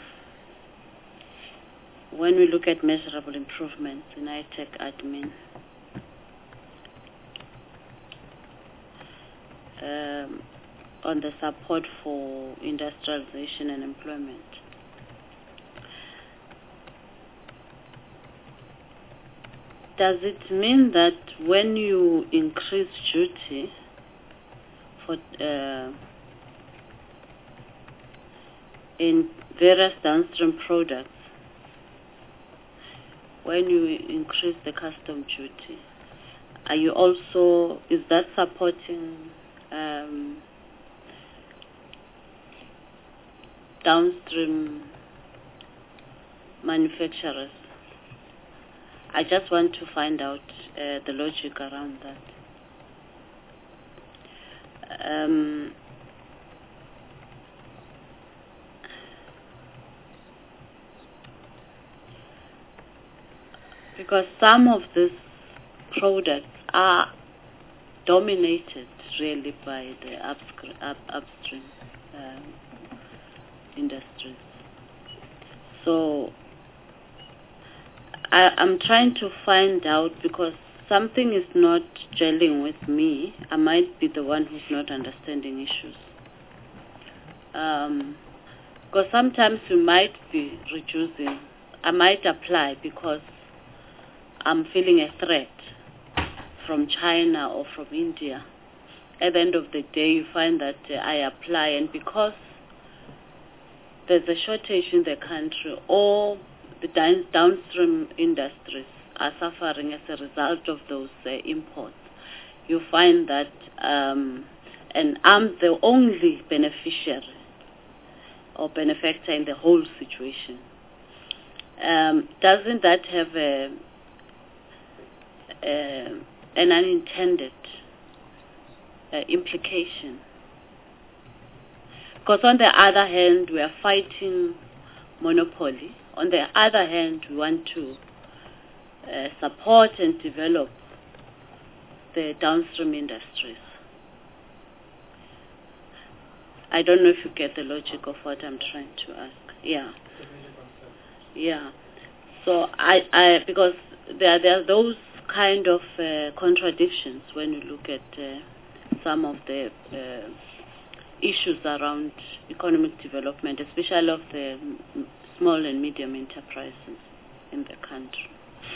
When we look at measurable improvements in I TEC admin, um, on the support for industrialization and employment, does it mean that when you increase duty for uh, in various downstream products, when you increase the custom duty, are you also, is that supporting um, downstream manufacturers? I just want to find out uh, the logic around that. Um, because some of these products are dominated really by the upstream, up, upstream um, industries. So I, I'm trying to find out, because something is not gelling with me. I might be the one who's not understanding issues. Um, because sometimes we might be reducing. I might apply because I'm feeling a threat from China or from India. At the end of the day, you find that uh, I apply, and because there's a shortage in the country, all the down, downstream industries are suffering as a result of those uh, imports. You find that, um, and I'm the only beneficiary or benefactor in the whole situation. Um, doesn't that have a Uh, an unintended uh, implication? Because on the other hand, we are fighting monopoly. On the other hand, we want to uh, support and develop the downstream industries. I don't know if you get the logic of what I'm trying to ask. Yeah. Yeah. So I, I because there, there are those kind of uh, contradictions when you look at uh, some of the uh, issues around economic development, especially of the m- small and medium enterprises in the country.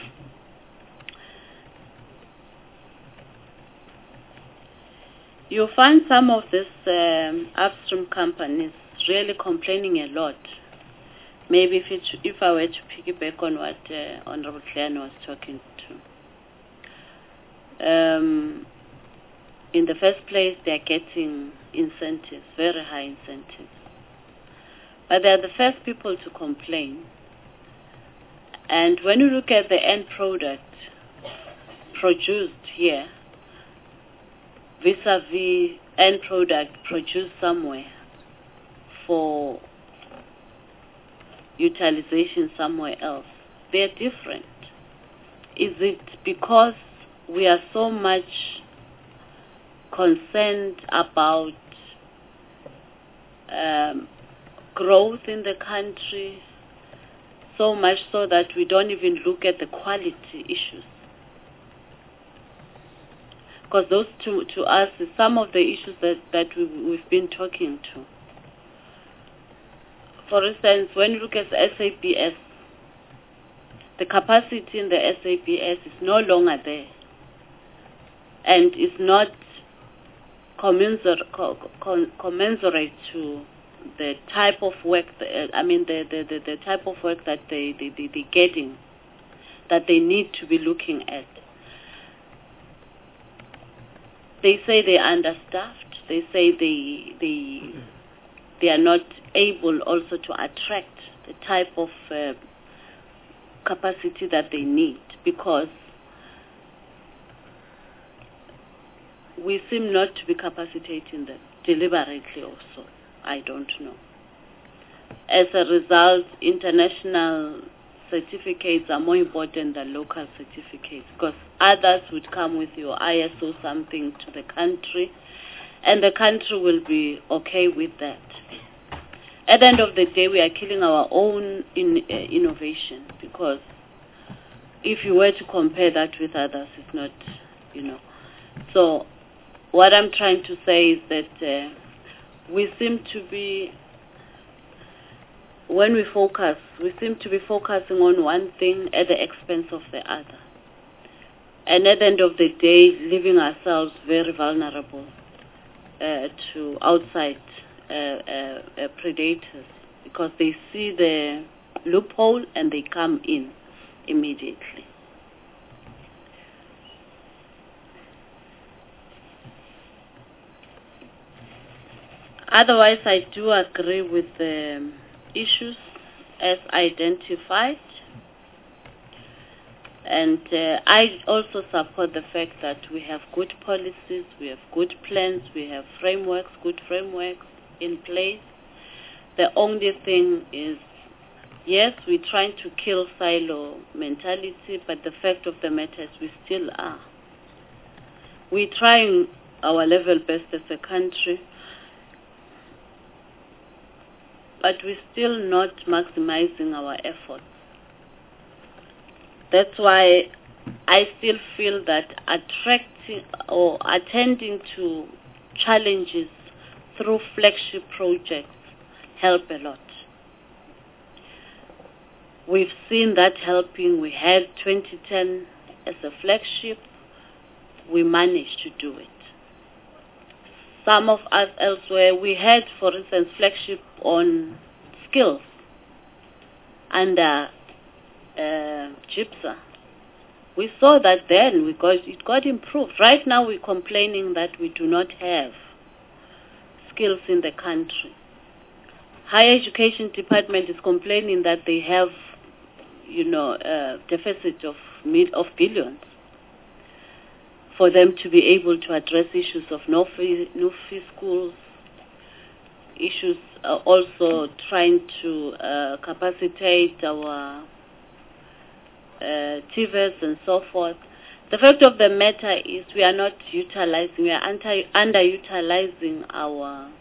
You find some of these um, upstream companies really complaining a lot. Maybe if, it, if I were to piggyback on what uh, Honorable Klein was talking to. Um, in the first place, they are getting incentives, very high incentives. But they are the first people to complain. And when you look at the end product produced here, vis-a-vis end product produced somewhere for utilization somewhere else, they're different. Is it because we are so much concerned about um, growth in the country, so much so that we don't even look at the quality issues? Because those two, to us, is some of the issues that, that we, we've been talking to. For instance, when you look at the S A P S, the capacity in the S A P S is no longer there, and is not commensurate, commensurate to the type of work, that, I mean, the, the, the, the type of work that they, they, they, they're getting, that they need to be looking at. They say they're understaffed. They say they, they, they are not able also to attract the type of uh, capacity that they need, because we seem not to be capacitating them deliberately also. I don't know. As a result, international certificates are more important than local certificates, because others would come with your I S O something to the country, and the country will be okay with that. At the end of the day, we are killing our own in, uh, innovation, because if you were to compare that with others, it's not, you know. So what I'm trying to say is that uh, we seem to be, when we focus, we seem to be focusing on one thing at the expense of the other. And at the end of the day, leaving ourselves very vulnerable uh, to outside uh, uh, uh, predators, because they see the loophole and they come in immediately. Otherwise, I do agree with the issues as identified, and uh, I also support the fact that we have good policies, we have good plans, we have frameworks, good frameworks in place. The only thing is, yes, we're trying to kill silo mentality, but the fact of the matter is we still are. We're trying our level best as a country, but we're still not maximizing our efforts. That's why I still feel that attracting or attending to challenges through flagship projects help a lot. We've seen that helping. We had twenty ten as a flagship. We managed to do it. Some of us elsewhere, we had, for instance, flagship on skills under uh, GIPSA. We saw that then, we got, it got improved. Right now we're complaining that we do not have skills in the country. Higher Education Department is complaining that they have, you know, a deficit of, mid, of billions for them to be able to address issues of no fee, no fee schools, issues uh, also trying to uh, capacitate our uh, T V Es and so forth. The fact of the matter is we are not utilizing, we are anti, underutilizing our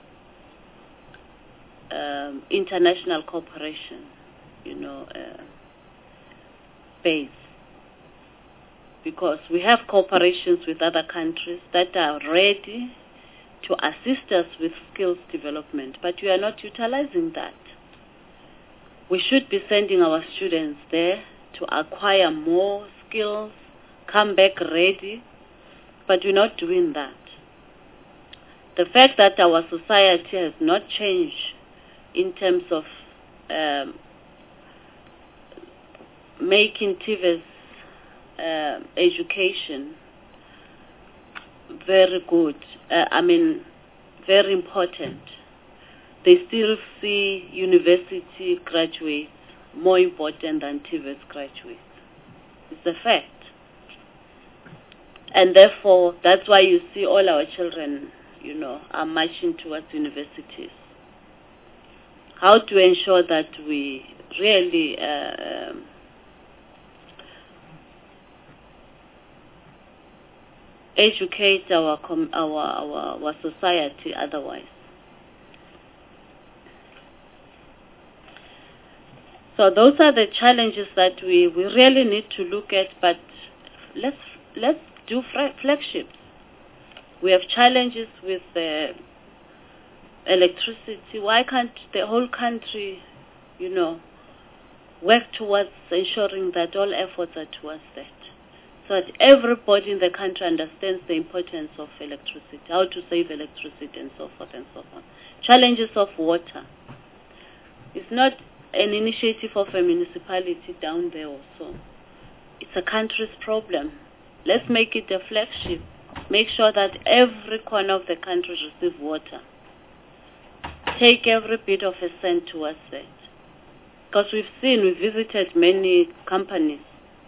um, international cooperation, you know, uh, base. Because we have cooperations with other countries that are ready to assist us with skills development, but we are not utilizing that. We should be sending our students there to acquire more skills, come back ready, but we're not doing that. The fact that our society has not changed in terms of um, making T V Es Uh, education very good. Uh, I mean, very important. They still see university graduates more important than T V E T graduates. It's a fact. And therefore, that's why you see all our children, you know, are marching towards universities. How to ensure that we really uh, educate our, com- our our our society otherwise. So those are the challenges that we, we really need to look at, but let's let's do fra- flagships. We have challenges with uh, electricity. Why can't the whole country, you know, work towards ensuring that all efforts are towards that, so that everybody in the country understands the importance of electricity, how to save electricity, and so forth and so on. Challenges of water. It's not an initiative of a municipality down there also. It's a country's problem. Let's make it a flagship. Make sure that every corner of the country receives water. Take every bit of a cent towards that. Because we've seen, we visited many companies.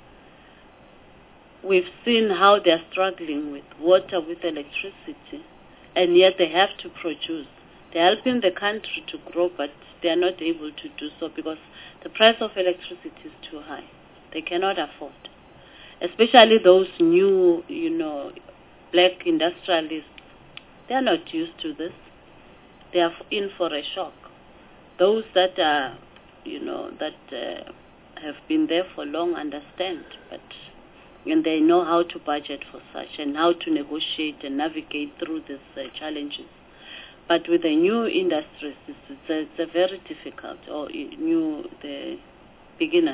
We've seen how they're struggling with water, with electricity, and yet they have to produce. They're helping the country to grow, but they're not able to do so because the price of electricity is too high. They cannot afford. Especially those new, you know, black industrialists. They're not used to this. They are in for a shock. Those that are, you know, that uh, have been there for long understand, but and they know how to budget for such and how to negotiate and navigate through these uh, challenges. But with the new industries, it's, it's, a, it's a very difficult, or new, the beginners.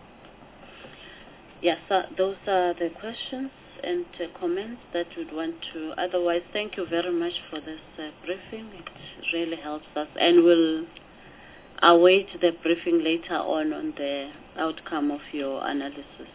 Yes, uh, those are the questions and uh, comments that we'd want to. Otherwise, thank you very much for this uh, briefing. It really helps us, and we'll await the briefing later on on the outcome of your analysis.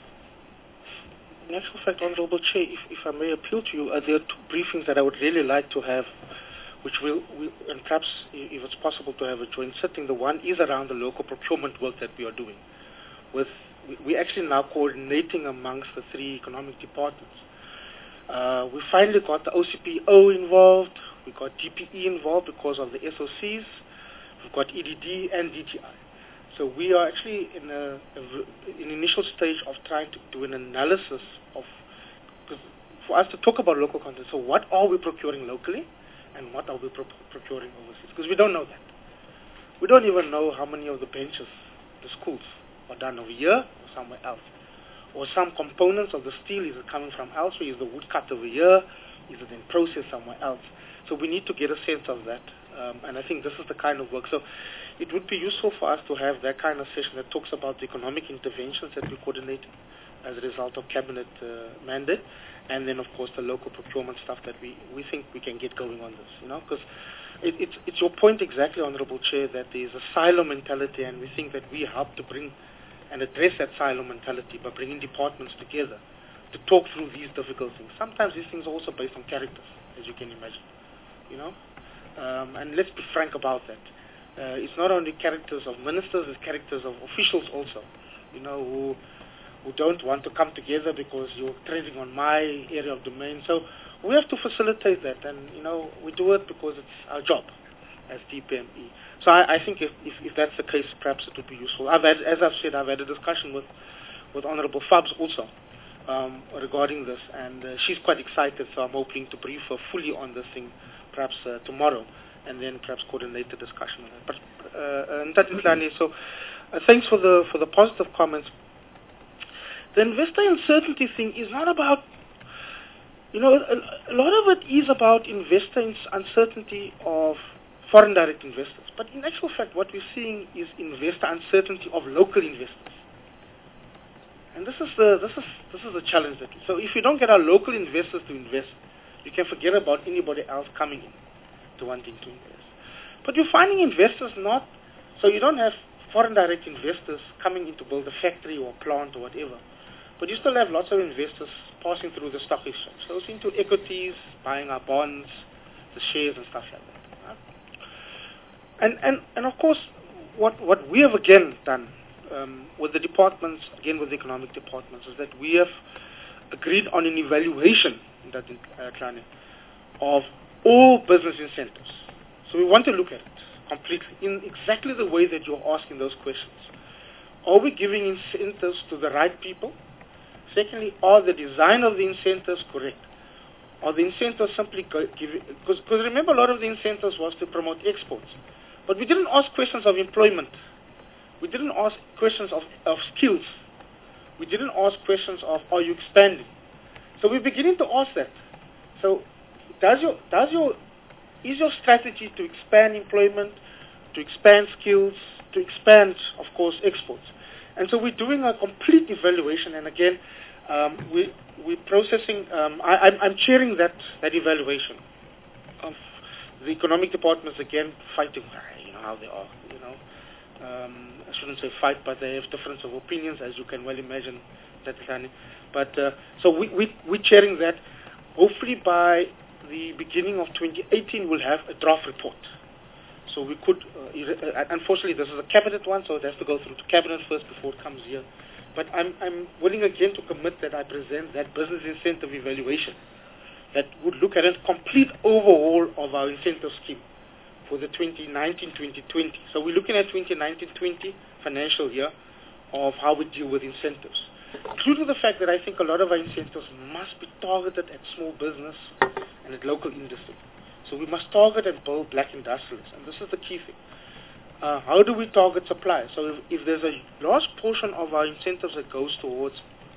In actual fact, Honourable Chair, if, if I may appeal to you, uh, there are two briefings that I would really like to have, which will, we, and perhaps if it's possible to have a joint sitting. The one is around the local procurement work that we are doing. With we, we're actually now coordinating amongst the three economic departments. Uh, we finally got the O C P O involved. We got D P E involved because of the S O Cs. We've got E D D and D T I. So we are actually in a, a, an initial stage of trying to do an analysis of, for us to talk about local content. So what are we procuring locally, and what are we pro- procuring overseas? Because we don't know that. We don't even know how many of the benches, the schools, are done over here or somewhere else. Or some components of the steel, is it coming from elsewhere? Is the wood cut over here? Is it in process somewhere else? So we need to get a sense of that. Um, and I think this is the kind of work. So it would be useful for us to have that kind of session that talks about the economic interventions that we coordinate as a result of cabinet uh, mandate, and then of course the local procurement stuff that we, we think we can get going on this, you know, because it, it's, it's your point exactly, Honourable Chair, that there is a silo mentality, and we think that we help to bring and address that silo mentality by bringing departments together to talk through these difficult things. Sometimes these things are also based on characters, as you can imagine, you know, um, and let's be frank about that. Uh, it's not only characters of ministers, it's characters of officials also, you know, who who don't want to come together because you're treading on my area of domain. So we have to facilitate that, and you know, we do it because it's our job as D P M E. So I, I think if, if, if that's the case, perhaps it would be useful. I've had, as I've said, I've had a discussion with, with Honourable Fabs also um, regarding this, and uh, she's quite excited, so I'm hoping to brief her fully on this thing perhaps uh, tomorrow, and then perhaps coordinate the discussion on it. But uh, and that is Lani. So uh, thanks for the for the positive comments. The investor uncertainty thing is not about, you know, a, a lot of it is about investor uncertainty of foreign direct investors. But in actual fact, what we're seeing is investor uncertainty of local investors. And this is the this is this is the challenge that we, so if you don't get our local investors to invest, you can forget about anybody else coming in to wanting to invest. But you're finding investors not, so you don't have foreign direct investors coming in to build a factory or a plant or whatever. but you still have lots of investors passing through the stock exchange. Those into equities, buying our bonds, the shares and stuff like that. Right? And, and, and of course, what, what we have again done um, with the departments, again with the economic departments, is that we have agreed on an evaluation that uh, of all business incentives. So we want to look at it completely in exactly the way that you're asking those questions. Are we giving incentives to the right people? Secondly, are the design of the incentives correct? Are the incentives simply giving, because remember a lot of the incentives was to promote exports. But we didn't ask questions of employment. We didn't ask questions of, of skills. We didn't ask questions of, are you expanding? So we're beginning to ask that. So does your, does your, is your strategy to expand employment, to expand skills, to expand, of course, exports? And so we're doing a complete evaluation, and again, um, we, we're processing, um, I, I'm, I'm chairing that, that evaluation of the economic departments, again, fighting, you know, how they are, you know. Um, I shouldn't say fight, but they have difference of opinions, as you can well imagine, Tatlani. But, uh, so we, we, we're chairing that. Hopefully by the beginning of twenty eighteen, we'll have a draft report. So we could, uh, unfortunately, this is a cabinet one, so it has to go through to cabinet first before it comes here. But I'm, I'm willing again to commit that I present that business incentive evaluation that would look at a complete overhaul of our incentive scheme for the twenty nineteen twenty twenty. So we're looking at twenty nineteen twenty financial year of how we deal with incentives. Due to the fact that I think a lot of our incentives must be targeted at small business and at local industry. So we must target and build black industrialists, and this is the key thing. Uh, how do we target suppliers? So if, if there's a large portion of our incentives that goes towards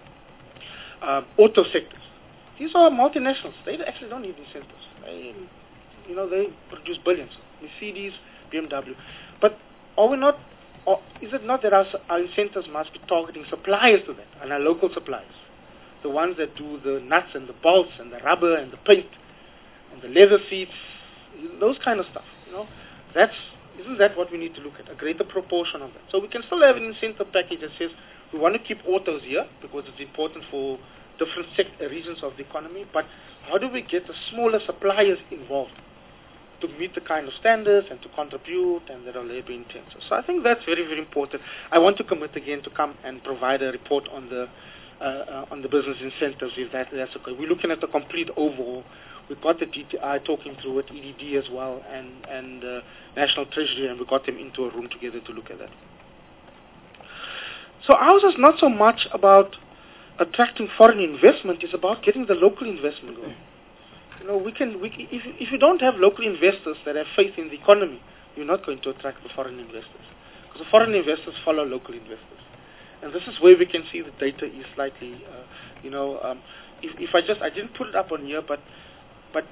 uh, auto sectors, these are multinationals. They actually don't need incentives. They, you know, they produce billions. Mercedes, B M W. But are we not? Or is it not that our, our incentives must be targeting suppliers to that, and our local suppliers, the ones that do the nuts and the bolts and the rubber and the paint and the leather seats, those kind of stuff. You know, that's isn't that what we need to look at? A greater proportion of that. So we can still have an incentive package that says we want to keep autos here because it's important for different sect- regions of the economy. But how do we get the smaller suppliers involved to meet the kind of standards and to contribute and that are labor intensive? So I think that's very, very important. I want to commit again to come and provide a report on the uh, uh, on the business incentives, if that, that's okay. We're looking at the complete overhaul. We've got the D T I talking through it, E D D as well, and, and uh, National Treasury, and we got them into a room together to look at that. So ours is not so much about attracting foreign investment, it's about getting the local investment going. You know, we can, we, if, if you don't have local investors that have faith in the economy, you're not going to attract the foreign investors. Because the foreign investors follow local investors. And this is where we can see the data is slightly, uh, you know, um, if, if I just, I didn't put it up on here, but, but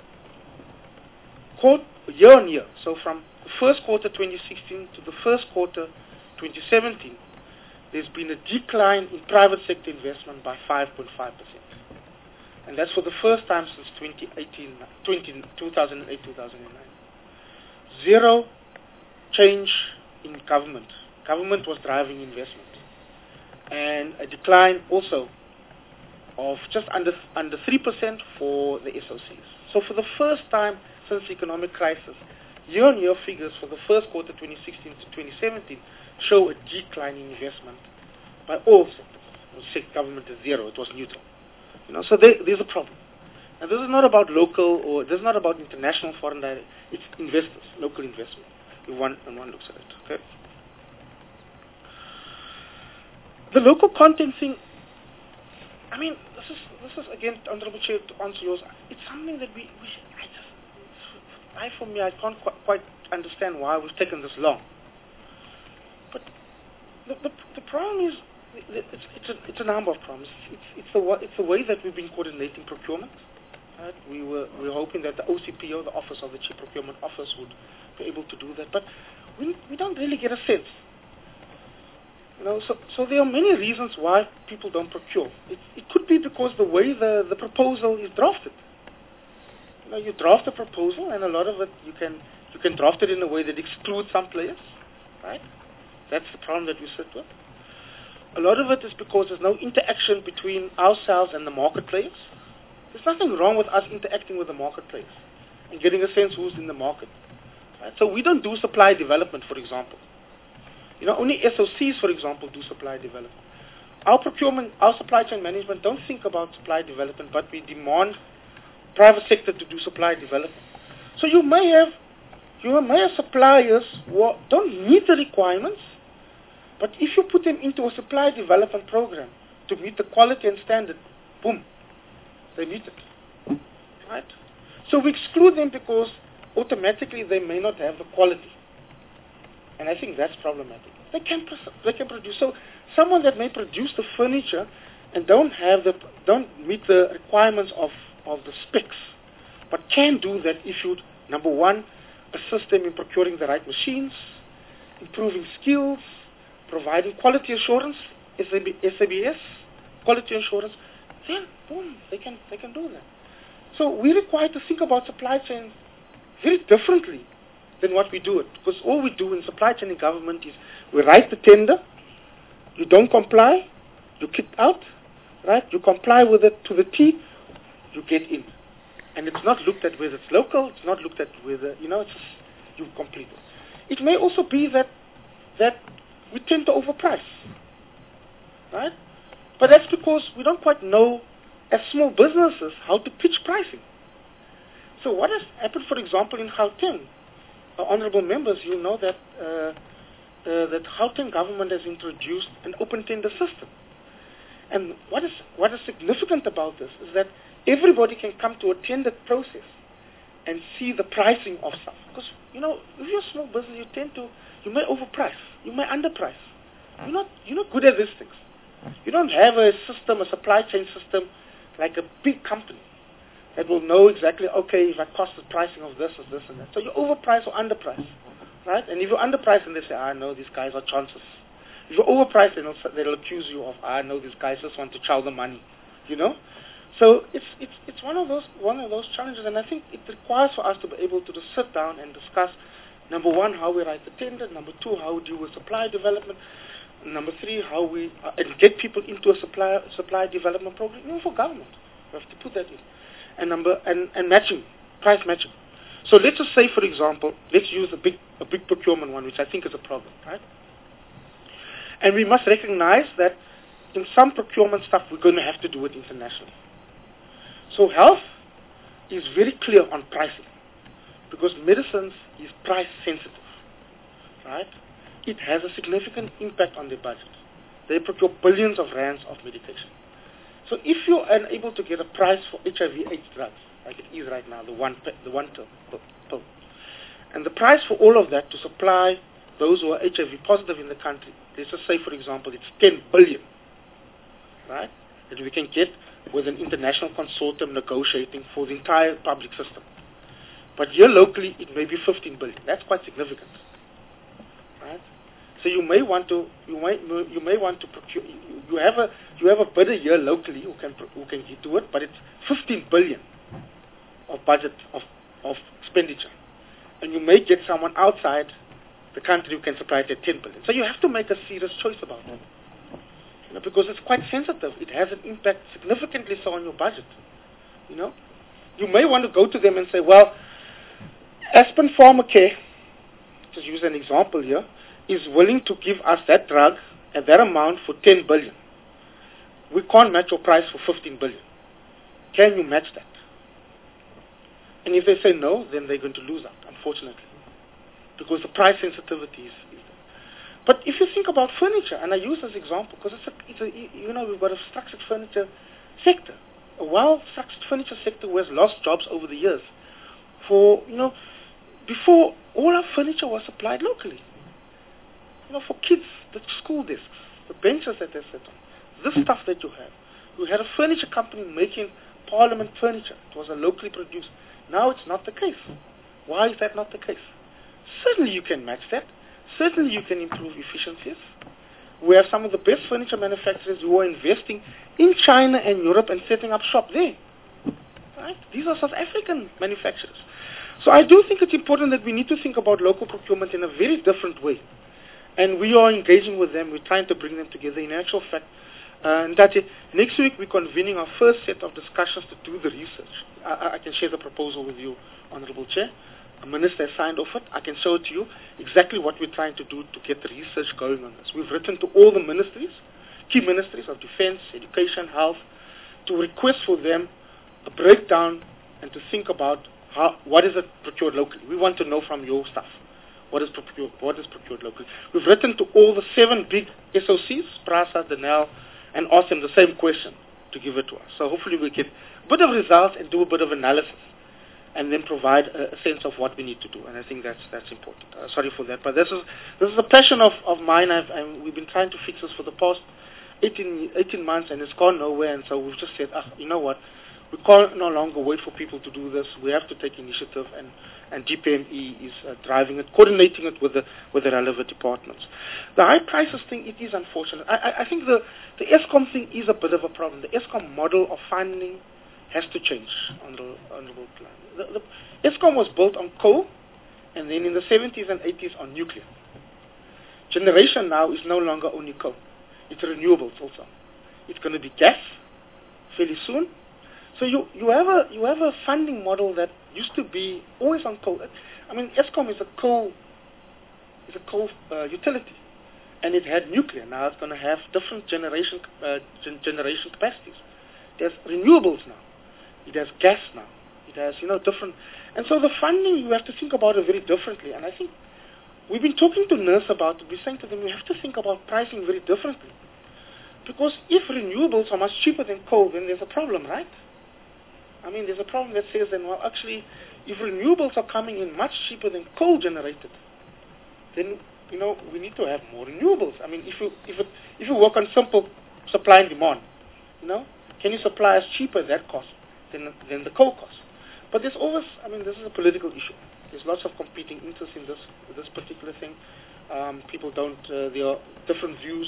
quote, year on year, so from the first quarter twenty sixteen to the first quarter twenty seventeen, there's been a decline in private sector investment by five point five percent. And that's for the first time since twenty eighteen, two thousand eight, two thousand nine. Zero change in government. Government was driving investment. And a decline also of just under under three percent for the S O Cs. So for the first time since the economic crisis, year-on-year figures for the first quarter twenty sixteen to twenty seventeen show a decline in investment by all sectors. Government is zero, it was neutral. You know, so there, there's a problem. And this is not about local or this is not about international foreign direct, it's investors, local investment. If one, and one looks at it, okay? The local content thing, I mean, this is, this is again, Honorable Chair, to answer yours, it's something that we, we should, I just, I, for me, I can't qu- quite understand why we've taken this long. But the, the, the problem is, it's, it's, a, it's a number of problems. It's, it's, the, it's the way that we've been coordinating procurement. Right? We were we were hoping that the O C P O, the Office of the Chief Procurement Office, would be able to do that. But we, we don't really get a sense. You know, so, so there are many reasons why people don't procure. It, it could be because the way the, the proposal is drafted. You know, you draft a proposal, and a lot of it you can you can draft it in a way that excludes some players, right? That's the problem that we sit with. A lot of it is because there's no interaction between ourselves and the market players. There's nothing wrong with us interacting with the market players and getting a sense who's in the market. Right? So we don't do supply development, for example. You know, only S O Cs, for example, do supply development. Our procurement, our supply chain management don't think about supply development, but we demand private sector to do supply development. So you may have, you may have suppliers who don't meet the requirements, but if you put them into a supply development program to meet the quality and standard, boom, they meet it, right? So we exclude them because automatically they may not have the quality, and I think that's problematic. They can they can produce. So someone that may produce the furniture and don't have the don't meet the requirements of of the specs, but can do that if you number one assist them in procuring the right machines, improving skills, providing quality assurance, S A B S, quality assurance, then boom, they can they can do that. So we're required to think about supply chain very differently than what we do it. Because all we do in supply chain in government is we write the tender, you don't comply, you kick out, right? You comply with it to the T, you get in. And it's not looked at whether it's local, it's not looked at whether, you know, it's just, you complete it. It may also be that that we tend to overprice, right? But that's because we don't quite know, as small businesses, how to pitch pricing. So what has happened, for example, in Gauteng, uh, honorable members, you know that uh, uh, that Gauteng government has introduced an open tender system. And what is what is significant about this is that everybody can come to a tender process and see the pricing of stuff. Because, you know, if you're a small business, you tend to, you may overprice, you may underprice. You're not, you're not good at these things. You don't have a system, a supply chain system, like a big company that will know exactly, okay, if I cost the pricing of this or this and that. So you overprice or underprice, right? And if you underprice, then they say, I know these guys are chances. If you overprice, then they'll, they'll accuse you of, I know these guys just want to chow the money, you know? So it's it's it's one of those one of those challenges, and I think it requires for us to be able to just sit down and discuss, number one, how we write the tender, number two, how we deal with supply development, number three, how we uh, and get people into a supply supply development program, even for government. We have to put that in, and number and, and matching, price matching. So let's just say, for example, let's use a big a big procurement one, which I think is a problem, right? And we must recognize that in some procurement stuff, we're going to have to do it internationally. So health is very clear on pricing because medicines is price sensitive, right? It has a significant impact on their budget. They procure billions of rands of medication. So if you are unable to get a price for H I V AIDS drugs, like it is right now, the one the one pill, and the price for all of that to supply those who are H I V positive in the country, let's just say, for example, it's ten billion, right? That we can get with an international consortium negotiating for the entire public system. But here locally, it may be fifteen billion. That's quite significant, right? So you may want to, you may, you may want to procure. You have a, you have a bidder here locally who can, who can do it, but it's fifteen billion of budget of, of expenditure, and you may get someone outside the country who can supply it at ten billion. So you have to make a serious choice about it. You know, because it's quite sensitive. It has an impact significantly so on your budget. You know, you may want to go to them and say, well, Aspen Pharmacare, just use an example here, is willing to give us that drug at that amount for ten billion. We can't match your price for fifteen billion. Can you match that? And if they say no, then they're going to lose out, unfortunately, because the price sensitivity is. But if you think about furniture, and I use this example because it's a, it's a, you know, we've got a structured furniture sector, a well-structured furniture sector who has lost jobs over the years. For, you know, before, all our furniture was supplied locally. You know, for kids, the school desks, the benches that they sit on, this stuff that you have. We had a furniture company making Parliament furniture. It was a locally produced. Now it's not the case. Why is that not the case? Certainly you can match that. Certainly you can improve efficiencies. We have some of the best furniture manufacturers who are investing in China and Europe and setting up shop there. Right? These are South African manufacturers. So I do think it's important that we need to think about local procurement in a very different way. And we are engaging with them. We're trying to bring them together. In actual fact, uh, and that's it. Next week, we're convening our first set of discussions to do the research. I, I can share the proposal with you, Honorable Chair. A minister has signed off it. I can show it to you exactly what we're trying to do to get the research going on this. We've written to all the ministries, key ministries of defense, education, health, to request for them a breakdown and to think about how, what is it procured locally. We want to know from your staff what is procured, what is procured locally. We've written to all the seven big S O Cs, PRASA, Denel, and asked them the same question to give it to us. So hopefully we get a bit of results and do a bit of analysis and then provide a, a sense of what we need to do. And I think that's that's important. Uh, sorry for that, but this is this is a passion of, of mine. I've, and we've been trying to fix this for the past eighteen, eighteen months, and it's gone nowhere. And so we've just said, ah, you know what? We can't no longer wait for people to do this. We have to take initiative, and, and D P M E is uh, driving it, coordinating it with the with the relevant departments. The high prices thing, it is unfortunate. I, I, I think the, the ESCOM thing is a bit of a problem. The ESCOM model of funding has to change, Honorable, Honorable Klein. The, the ESCOM was built on coal, and then in the seventies and eighties on nuclear. Generation now is no longer only coal. It's renewables also. It's going to be gas fairly soon. So you, you have a you have a funding model that used to be always on coal. I mean, ESCOM is a coal is a coal uh, utility, and it had nuclear. Now it's going to have different generation uh, gen generation capacities. There's renewables now. It has gas now. It has you know different, and so the funding you have to think about it very differently. And I think we've been talking to NERSA about it. We're saying to them we have to think about pricing very differently, because if renewables are much cheaper than coal, then there's a problem, right? I mean, there's a problem that says then, well, actually, if renewables are coming in much cheaper than coal generated, then, you know, we need to have more renewables. I mean, if you, if it, if you work on simple supply and demand, you know, can you supply us cheaper at that cost than, than the coal cost? But there's always, I mean, this is a political issue. There's lots of competing interests in this, this particular thing. Um, people don't, uh, there are different views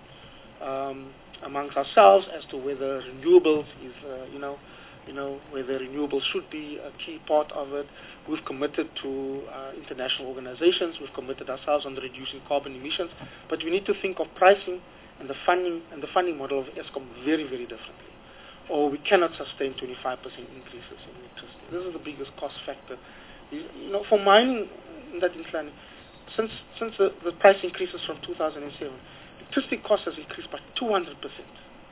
um, amongst ourselves as to whether renewables is, uh, you know, you know, whether renewables should be a key part of it. We've committed to uh, international organizations. We've committed ourselves on reducing carbon emissions. But we need to think of pricing and the funding and the funding model of ESCOM very, very differently. Or we cannot sustain twenty-five percent increases in electricity. This is the biggest cost factor. You, you know, for mining in that incline, since since the, the price increases from two thousand seven, electricity cost has increased by two hundred percent.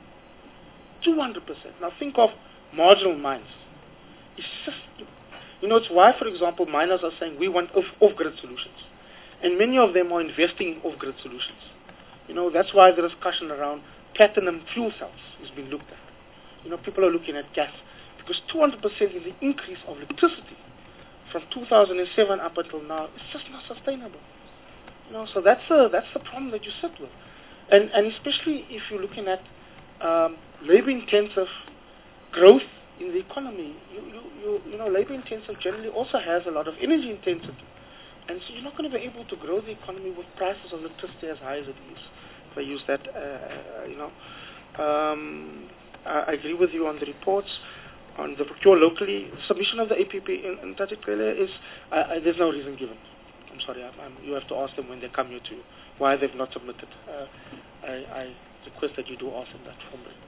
two hundred percent. Now think of marginal mines. It's just, you know, it's why, for example, miners are saying we want off, off-grid solutions. And many of them are investing in off-grid solutions. You know, that's why the discussion around platinum fuel cells is being looked at. You know, people are looking at gas. Because two hundred percent in the increase of electricity from two thousand seven up until now, it's just not sustainable. You know, so that's, a, that's the problem that you sit with. And, and especially if you're looking at um, labor-intensive growth in the economy, you, you, you, you know, labor-intensive generally also has a lot of energy intensity. And so you're not going to be able to grow the economy with prices of electricity as high as it is. If I use that, uh, you know. Um, I, I agree with you on the reports. On the procure locally, submission of the A P P in, in Tajikrele is, uh, there's no reason given. I'm sorry, I'm, I'm, you have to ask them when they come here to you, why they've not submitted. Uh, I, I request that you do ask them that formally.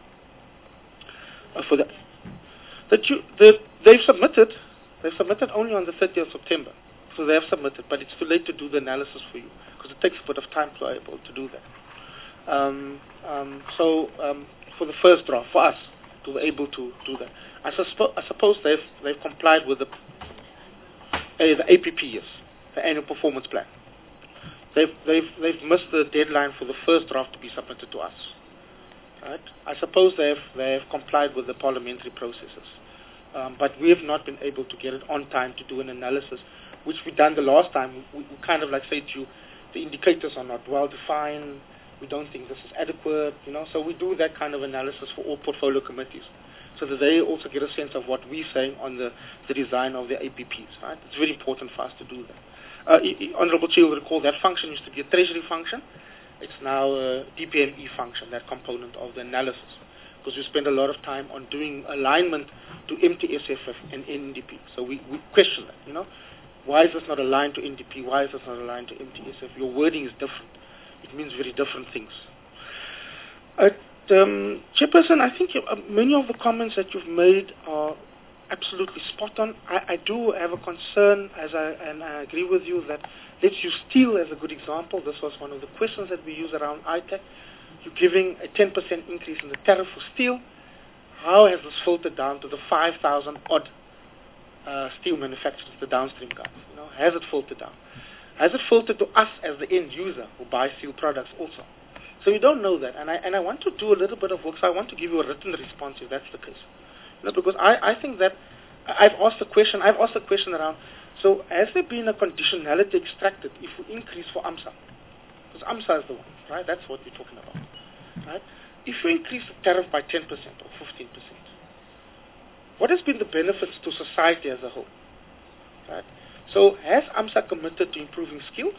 Uh, for that, that you, they, they've submitted, they've submitted only on the thirtieth of September. So they have submitted, but it's too late to do the analysis for you, because it takes a bit of time to be able to do that. Um, um, so um, for the first draft, for us, to be able to do that. I, suspo I suppose they've, they've complied with the, uh, the A P P, yes, the annual performance plan. They've, they've, they've missed the deadline for the first draft to be submitted to us. Right? I suppose they've, they've complied with the parliamentary processes. Um, but we have not been able to get it on time to do an analysis, which we done the last time. We, we kind of like say to you, the indicators are not well defined, we don't think this is adequate, you know, so we do that kind of analysis for all portfolio committees, so that they also get a sense of what we're saying on the, the design of the A P Ps, right? It's very important for us to do that. Uh, Honorable Chair will recall that function used to be a treasury function. It's now a D P M E function, that component of the analysis, because we spend a lot of time on doing alignment to M T S F F and N D P. So we, we question that, you know. Why is this not aligned to N D P? Why is this not aligned to M T S F? Your wording is different. it means very different things. Uh, um, Chairperson, I think uh, many of the comments that you've made are absolutely spot on. I, I do have a concern, as I, and I agree with you, that let's use steel as a good example. This was one of the questions that we use around I TAC. You're giving a ten percent increase in the tariff for steel. How has this filtered down to the five thousand odd uh, steel manufacturers, the downstream guys? You know, has it filtered down? Has it filtered to us as the end user who buys steel products also? So you don't know that, and I and I want to do a little bit of work. So I want to give you a written response if that's the case. You know, because I, I think that I've asked a question. I've asked a question around. So has there been a conditionality extracted if we increase for AMSA? Because AMSA is the one, right? That's what we're talking about, right? If you increase the tariff by ten percent or fifteen percent, what has been the benefits to society as a whole, right? So has AMSA committed to improving skills?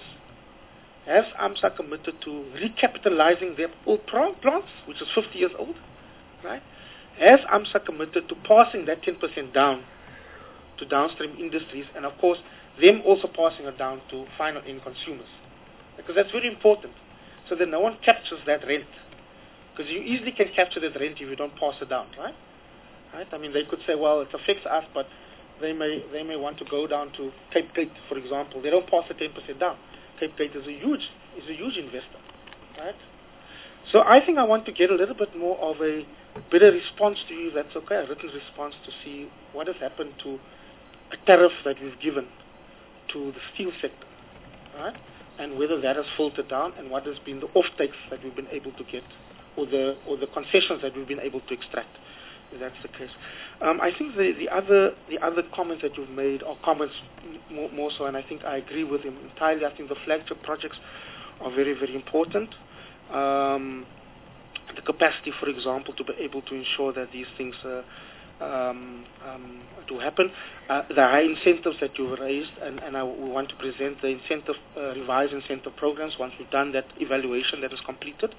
Has AMSA committed to recapitalizing their old plants, which is fifty years old, right? Has AMSA committed to passing that ten percent down to downstream industries, and of course, them also passing it down to final end consumers? Because that's very important, so that no one captures that rent. Because you easily can capture that rent if you don't pass it down, right? Right? I mean, they could say, well, it affects us, but they may they may want to go down to Cape Gate, for example. They don't pass the ten percent down. Cape Gate is a huge is a huge investor, right? So I think I want to get a little bit more of a better response to you. That's okay, a written response to see what has happened to a tariff that we've given to the steel sector, right? And whether that has filtered down, and what has been the offtakes that we've been able to get, or the or the concessions that we've been able to extract, if that's the case. Um, I think the, the other the other comments that you've made are comments more, more so, and I think I agree with him entirely. I think the flagship projects are very, very important. Um, the capacity, for example, to be able to ensure that these things uh, um, um, do happen. Uh, the high incentives that you've raised, and, and I we want to present the incentive, uh, revised incentive programs once we've done that evaluation that is completed.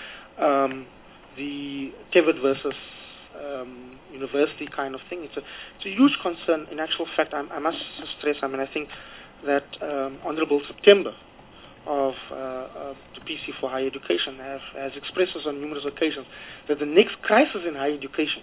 Um, the TEVIT versus um, university kind of thing, it's a, it's a huge concern. In actual fact, I, I must stress, I mean, I think that um, Honorable September of uh, uh, the P C for Higher Education have, has expressed us on numerous occasions that the next crisis in higher education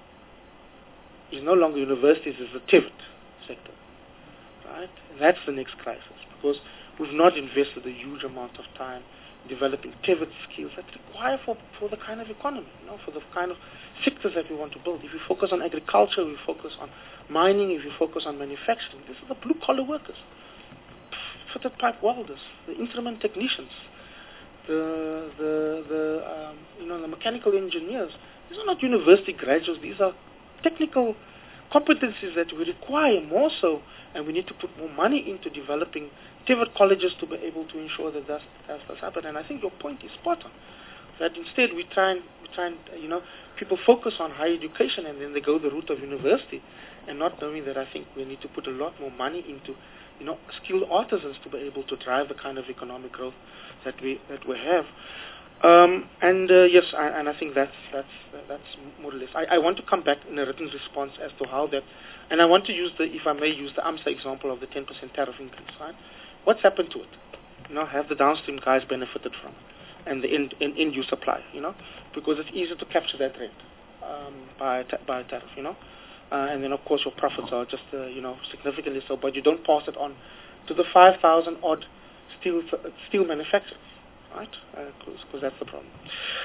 is no longer universities, it's the TEVIT sector, right? And that's the next crisis, because we've not invested a huge amount of time developing TEVIT skills that require for, for the kind of economy, you know, for the kind of sectors that we want to build. If we focus on agriculture, we focus on mining, if we focus on manufacturing, these are the blue-collar workers, fitted pipe welders, the instrument technicians, the, the, the um, you know, the mechanical engineers. These are not university graduates, these are technical competencies that we require more so, and we need to put more money into developing TEVIT colleges to be able to ensure that that's, that's, that's happening. And I think your point is spot on, that instead we try and, we try and, you know, people focus on higher education and then they go the route of university, and not knowing that I think we need to put a lot more money into, you know, skilled artisans to be able to drive the kind of economic growth that we that we have. Um, and uh, yes, I, and I think that's that's uh, that's more or less. I, I want to come back in a written response as to how that, and I want to use the, if I may use the AMSA example of the ten percent tariff increase. Right? What's happened to it? You know, have the downstream guys benefited from it, and the end, end, end use supply? You know, because it's easier to capture that rate um, by ta- by a tariff. You know, uh, and then of course your profits are just uh, you know significantly so, but you don't pass it on to the five thousand odd steel steel manufacturers. Right, because uh, that's the problem.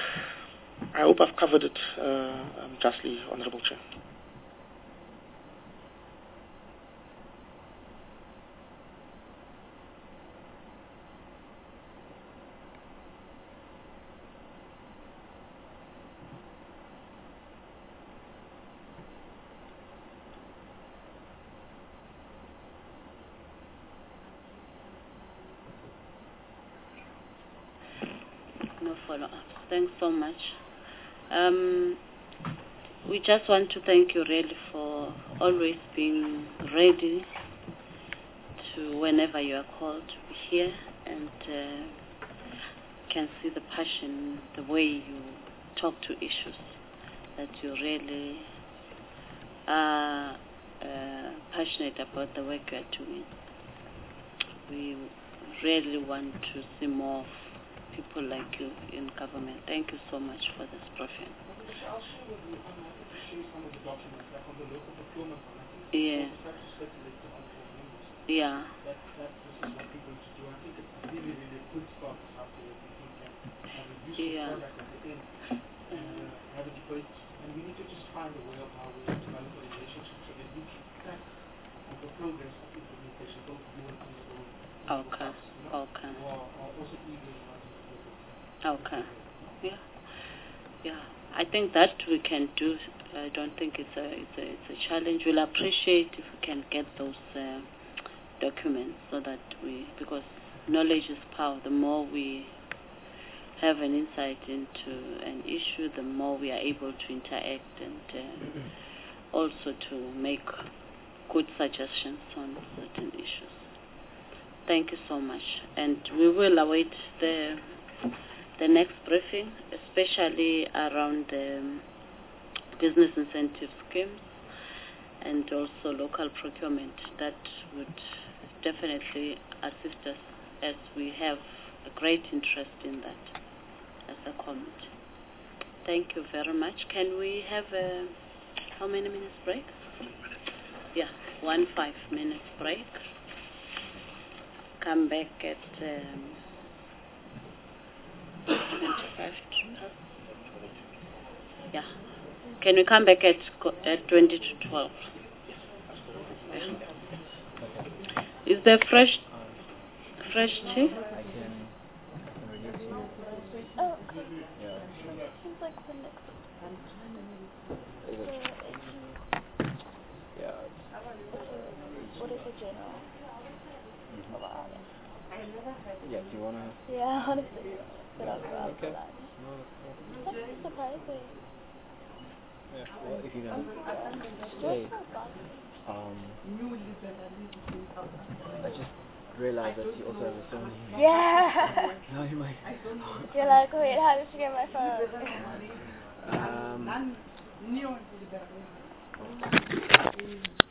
I hope I've covered it uh, um, justly, Honourable Chair. No follow-up. Thanks so much. Um, we just want to thank you really for always being ready to, whenever you are called, to be here, and uh, can see the passion, the way you talk to issues, that you really are uh, passionate about the work you are doing. We really want to see more of people like you in government. Thank you so much for this briefing. Yeah. Yeah. Yeah. And we need to just find a way of how we develop a relationship so that we can track the progress of implementation, both you and I. Okay. Okay. Also eager. Okay. Yeah. Yeah. I think that we can do. I don't think it's a it's a it's a challenge. We'll appreciate if we can get those uh, documents so that we, because knowledge is power. The more we have an insight into an issue, the more we are able to interact and uh, also to make good suggestions on certain issues. Thank you so much, and we will await the the next briefing, especially around the um, business incentive schemes and also local procurement. That would definitely assist us, as we have a great interest in that as a comment. Thank you very much. Can we have a, how many minutes break? Yeah, one five minutes break. Come back at um, twenty-five. Yeah. Can we come back at at twenty to twelve? Yeah. Is there fresh fresh tea? Oh, yeah. Seems like the next one. Yeah. What is the general? Mm-hmm. About it. Yeah, do you want to? Yeah, honestly. But I'll go out Okay. for that. No, That's surprising. yeah, well, if you're going to Yeah. stay, Just not gone. um, I just realized that you also have a phone here. Yeah! No, you might. You're like, wait, how did you get my phone? Um,